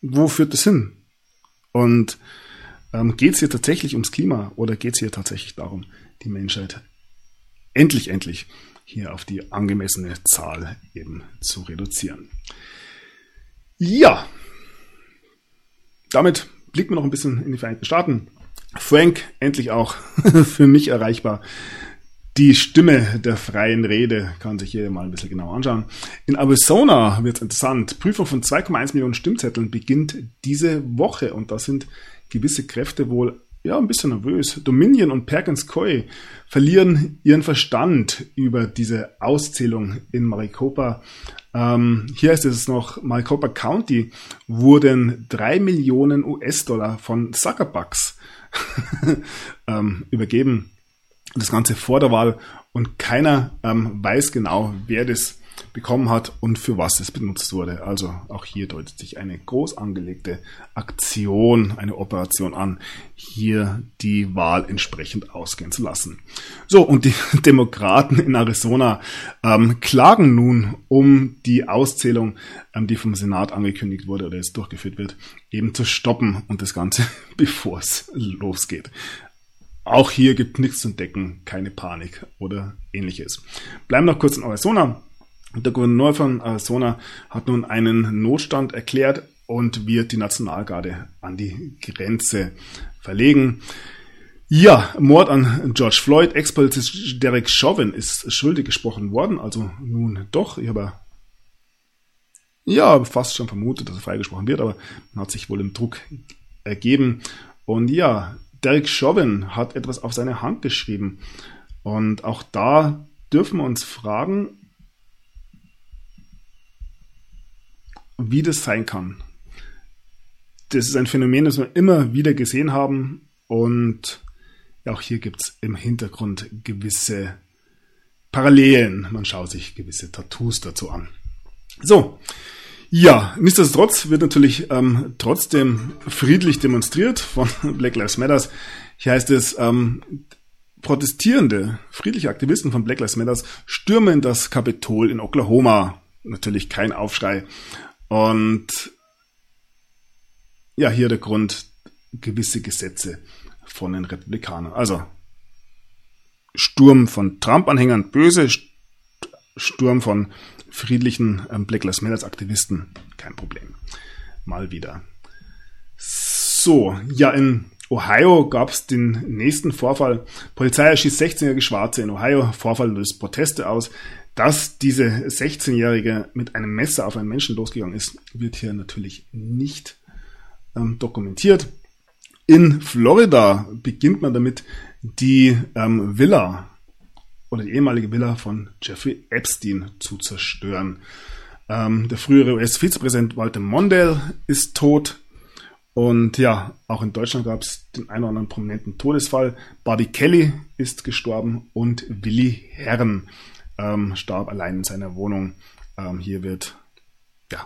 wo führt das hin? Und ähm, geht es hier tatsächlich ums Klima oder geht es hier tatsächlich darum, die Menschheit endlich, endlich hier auf die angemessene Zahl eben zu reduzieren? Ja, damit blicken wir noch ein bisschen in die Vereinigten Staaten. Frank, endlich auch für mich erreichbar. Die Stimme der freien Rede kann sich hier mal ein bisschen genauer anschauen. In Arizona wird es interessant. Prüfung von zwei Komma eins Millionen Stimmzetteln beginnt diese Woche und da sind gewisse Kräfte wohl ja ein bisschen nervös. Dominion und Perkins Coie verlieren ihren Verstand über diese Auszählung in Maricopa. Ähm, hier ist es noch, Maricopa County wurden drei Millionen U S-Dollar von Zuckerbucks ähm, übergeben. Das Ganze vor der Wahl und keiner ähm, weiß genau, wer das bekommen hat und für was es benutzt wurde. Also auch hier deutet sich eine groß angelegte Aktion, eine Operation an, hier die Wahl entsprechend ausgehen zu lassen. So, und die Demokraten in Arizona ähm, klagen nun, um die Auszählung, ähm, die vom Senat angekündigt wurde oder jetzt durchgeführt wird, eben zu stoppen und das Ganze, bevor es losgeht. Auch hier gibt nichts zu entdecken, keine Panik oder ähnliches. Bleiben noch kurz in Arizona. Der Gouverneur von Arizona hat nun einen Notstand erklärt und wird die Nationalgarde an die Grenze verlegen. Ja, Mord an George Floyd, Ex-Polizist Derek Chauvin ist schuldig gesprochen worden, also nun doch. Ich habe ja fast schon vermutet, dass er freigesprochen wird, aber man hat sich wohl im Druck ergeben. Und ja, Derek Chauvin hat etwas auf seine Hand geschrieben. Und auch da dürfen wir uns fragen, wie das sein kann. Das ist ein Phänomen, das wir immer wieder gesehen haben. Und auch hier gibt es im Hintergrund gewisse Parallelen. Man schaut sich gewisse Tattoos dazu an. So. Ja, nichtsdestotrotz wird natürlich ähm, trotzdem friedlich demonstriert von Black Lives Matter. Hier heißt es, ähm, protestierende, friedliche Aktivisten von Black Lives Matter stürmen das Kapitol in Oklahoma. Natürlich kein Aufschrei. Und ja, hier der Grund, gewisse Gesetze von den Republikanern. Also Sturm von Trump-Anhängern, böse, Sturm von friedlichen ähm, Black Lives Matter Aktivisten, kein Problem. Mal wieder. So, ja, in Ohio gab es den nächsten Vorfall. Polizei erschießt sechzehnjährige Schwarze in Ohio. Vorfall löst Proteste aus. Dass diese sechzehnjährige mit einem Messer auf einen Menschen losgegangen ist, wird hier natürlich nicht ähm, dokumentiert. In Florida beginnt man damit, die ähm, Villa oder die ehemalige Villa von Jeffrey Epstein zu zerstören. Ähm, der frühere U S-Vizepräsident Walter Mondale ist tot. Und ja, auch in Deutschland gab es den einen oder anderen prominenten Todesfall. Barbie Kelly ist gestorben und Willi Herren ähm, starb allein in seiner Wohnung. Ähm, hier wird ja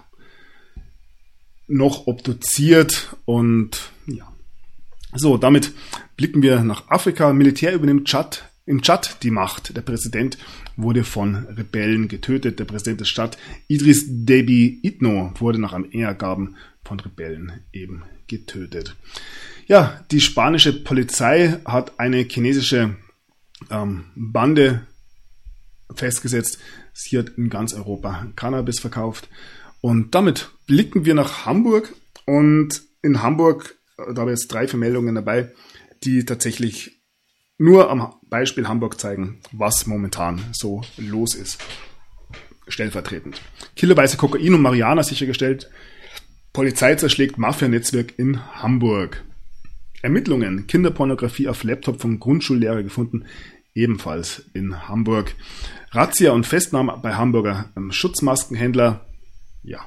noch obduziert und ja. So, damit blicken wir nach Afrika. Militär übernimmt Tschad. Im Tschad die Macht. Der Präsident wurde von Rebellen getötet. Der Präsident der Stadt, Idriss Déby Itno, wurde nach Angaben von Rebellen eben getötet. Ja, die spanische Polizei hat eine chinesische ähm, Bande festgesetzt. Sie hat in ganz Europa Cannabis verkauft. Und damit blicken wir nach Hamburg. Und in Hamburg, da habe ich jetzt drei Vermeldungen dabei, die tatsächlich nur am Beispiel Hamburg zeigen, was momentan so los ist. Stellvertretend. Kiloweise Kokain und Marihuana sichergestellt. Polizei zerschlägt Mafia-Netzwerk in Hamburg. Ermittlungen. Kinderpornografie auf Laptop vom Grundschullehrer gefunden. Ebenfalls in Hamburg. Razzia und Festnahme bei Hamburger ähm, Schutzmaskenhändler. Ja.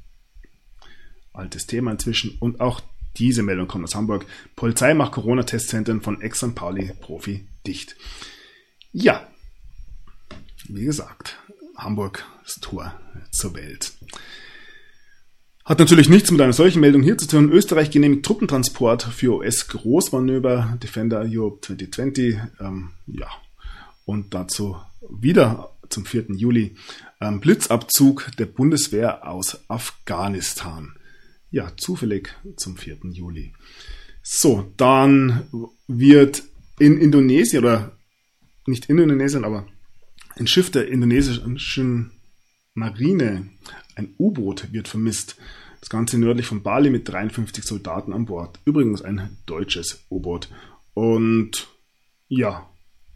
Altes Thema inzwischen. Und auch diese Meldung kommt aus Hamburg. Polizei macht Corona-Testzentren von Ex-Sankt Pauli-Profi dicht. Ja, wie gesagt, Hamburg ist Tor zur Welt. Hat natürlich nichts mit einer solchen Meldung hier zu tun. Österreich genehmigt Truppentransport für U S-Großmanöver, Defender Europe zwanzig zwanzig. Ähm, ja, und dazu wieder zum vierten Juli ähm, Blitzabzug der Bundeswehr aus Afghanistan. ja, zufällig zum vierten Juli. So, dann wird in Indonesien, oder nicht in Indonesien, aber ein Schiff der indonesischen Marine, ein U-Boot, wird vermisst. Das Ganze nördlich von Bali mit dreiundfünfzig Soldaten an Bord. Übrigens ein deutsches U-Boot. Und ja,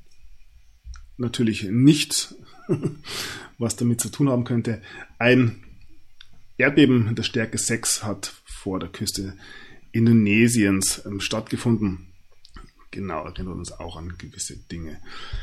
natürlich nichts, was damit zu tun haben könnte. Ein Erdbeben der Stärke sechs hat vor der Küste Indonesiens ähm, stattgefunden. Genau, erinnert uns auch an gewisse Dinge.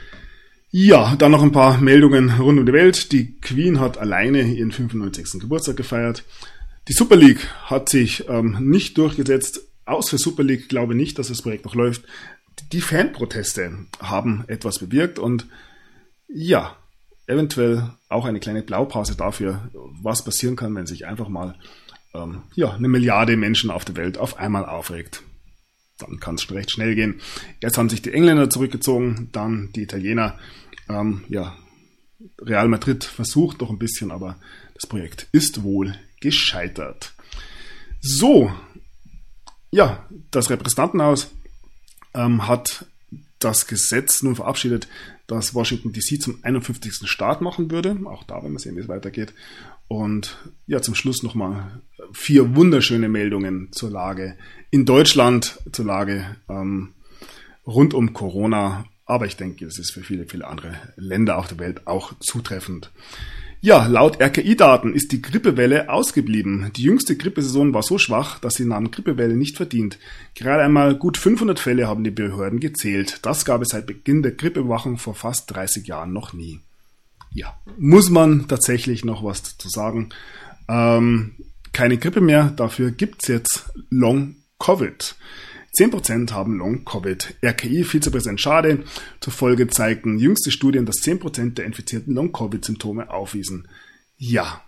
Ja, dann noch ein paar Meldungen rund um die Welt. Die Queen hat alleine ihren fünfundneunzigsten Geburtstag gefeiert. Die Super League hat sich ähm, nicht durchgesetzt. Aus für Super League glaube nicht, dass das Projekt noch läuft. Die Fanproteste haben etwas bewirkt und ja, eventuell auch eine kleine Blaupause dafür, was passieren kann, wenn sich einfach mal ähm, ja, eine Milliarde Menschen auf der Welt auf einmal aufregt. Dann kann es recht schnell gehen. Erst haben sich die Engländer zurückgezogen, dann die Italiener. Ähm, ja, Real Madrid versucht noch ein bisschen, aber das Projekt ist wohl gescheitert. So, ja, das Repräsentantenhaus ähm, hat das Gesetz nun verabschiedet, dass Washington D C zum einundfünfzigsten Staat machen würde. Auch da werden wir sehen, wie es weitergeht. Und ja, zum Schluss nochmal vier wunderschöne Meldungen zur Lage in Deutschland, zur Lage ähm, rund um Corona. Aber ich denke, das ist für viele, viele andere Länder auf der Welt auch zutreffend. Ja, laut R K I-Daten ist die Grippewelle ausgeblieben. Die jüngste Grippesaison war so schwach, dass sie den Namen Grippewelle nicht verdient. Gerade einmal gut fünfhundert Fälle haben die Behörden gezählt. Das gab es seit Beginn der Grippewachung vor fast dreißig Jahren noch nie. Ja, muss man tatsächlich noch was dazu sagen. Ähm, keine Grippe mehr, dafür gibt's jetzt Long-Covid. zehn Prozent haben Long-Covid. R K I-Vizepräsident Schade zufolge zeigten jüngste Studien, dass zehn Prozent der Infizierten Long-Covid-Symptome aufwiesen. Ja.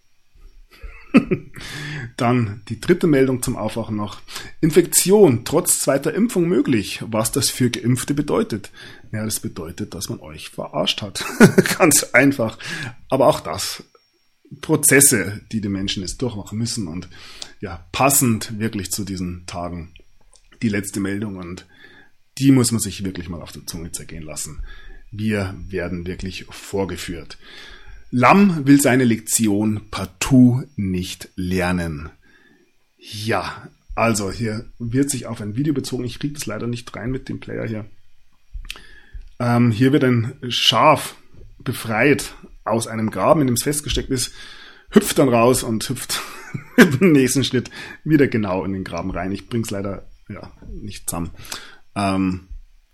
Dann die dritte Meldung zum Aufwachen noch. Infektion trotz zweiter Impfung möglich. Was das für Geimpfte bedeutet. Ja, das bedeutet, dass man euch verarscht hat. Ganz einfach. Aber auch das. Prozesse, die die Menschen jetzt durchmachen müssen und ja, passend wirklich zu diesen Tagen. Die letzte Meldung und die muss man sich wirklich mal auf der Zunge zergehen lassen. Wir werden wirklich vorgeführt. Lamm will seine Lektion partout nicht lernen. Ja, also hier wird sich auf ein Video bezogen. Ich kriege das leider nicht rein mit dem Player hier. Ähm, hier wird ein Schaf befreit aus einem Graben, in dem es festgesteckt ist, hüpft dann raus und hüpft im nächsten Schritt wieder genau in den Graben rein. Ich bring's leider ja nicht zusammen. Ähm,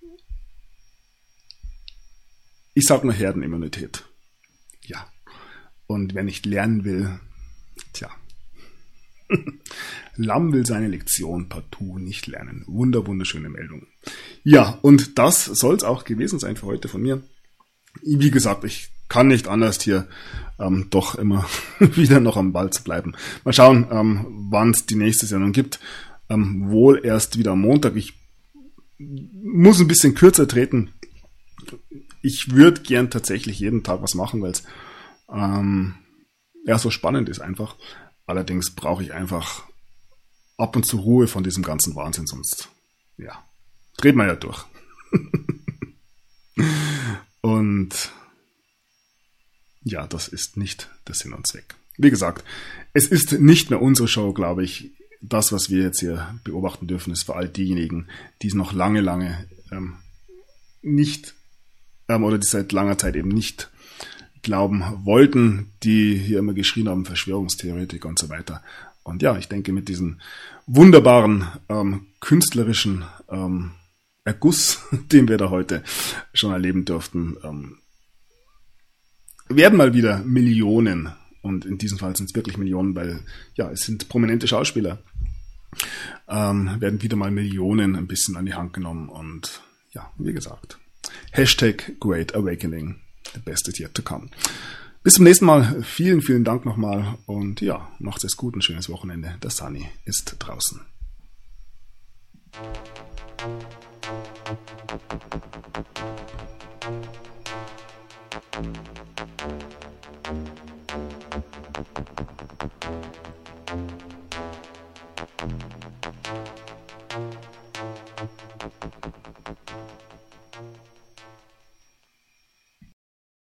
ich sag nur Herdenimmunität. Ja. Und wer nicht lernen will, tja. Lamm will seine Lektion partout nicht lernen. Wunder, wunderschöne Meldung. Ja, und das soll es auch gewesen sein für heute von mir. Wie gesagt, ich kann nicht anders hier ähm, doch immer wieder noch am Ball zu bleiben. Mal schauen, ähm, wann es die nächste Sendung gibt. Ähm, wohl erst wieder am Montag. Ich muss ein bisschen kürzer treten. Ich würde gern tatsächlich jeden Tag was machen, weil es ähm, ja so spannend ist einfach. Allerdings brauche ich einfach ab und zu Ruhe von diesem ganzen Wahnsinn, sonst ja, dreht man ja durch. Und ja, das ist nicht der Sinn und Zweck. Wie gesagt, es ist nicht mehr unsere Show, glaube ich. Das, was wir jetzt hier beobachten dürfen, ist für all diejenigen, die es noch lange, lange ähm, nicht ähm, oder die seit langer Zeit eben nicht glauben wollten, die hier immer geschrien haben, Verschwörungstheoretiker und so weiter. Und ja, ich denke, mit diesem wunderbaren ähm, künstlerischen ähm, Erguss, den wir da heute schon erleben durften, ähm, werden mal wieder Millionen, und in diesem Fall sind es wirklich Millionen, weil ja, es sind prominente Schauspieler, ähm, werden wieder mal Millionen ein bisschen an die Hand genommen und ja, wie gesagt, Hashtag Great Awakening, the best is yet to come. Bis zum nächsten Mal, vielen, vielen Dank nochmal und ja, macht es gut, ein schönes Wochenende. Der Sunny ist draußen.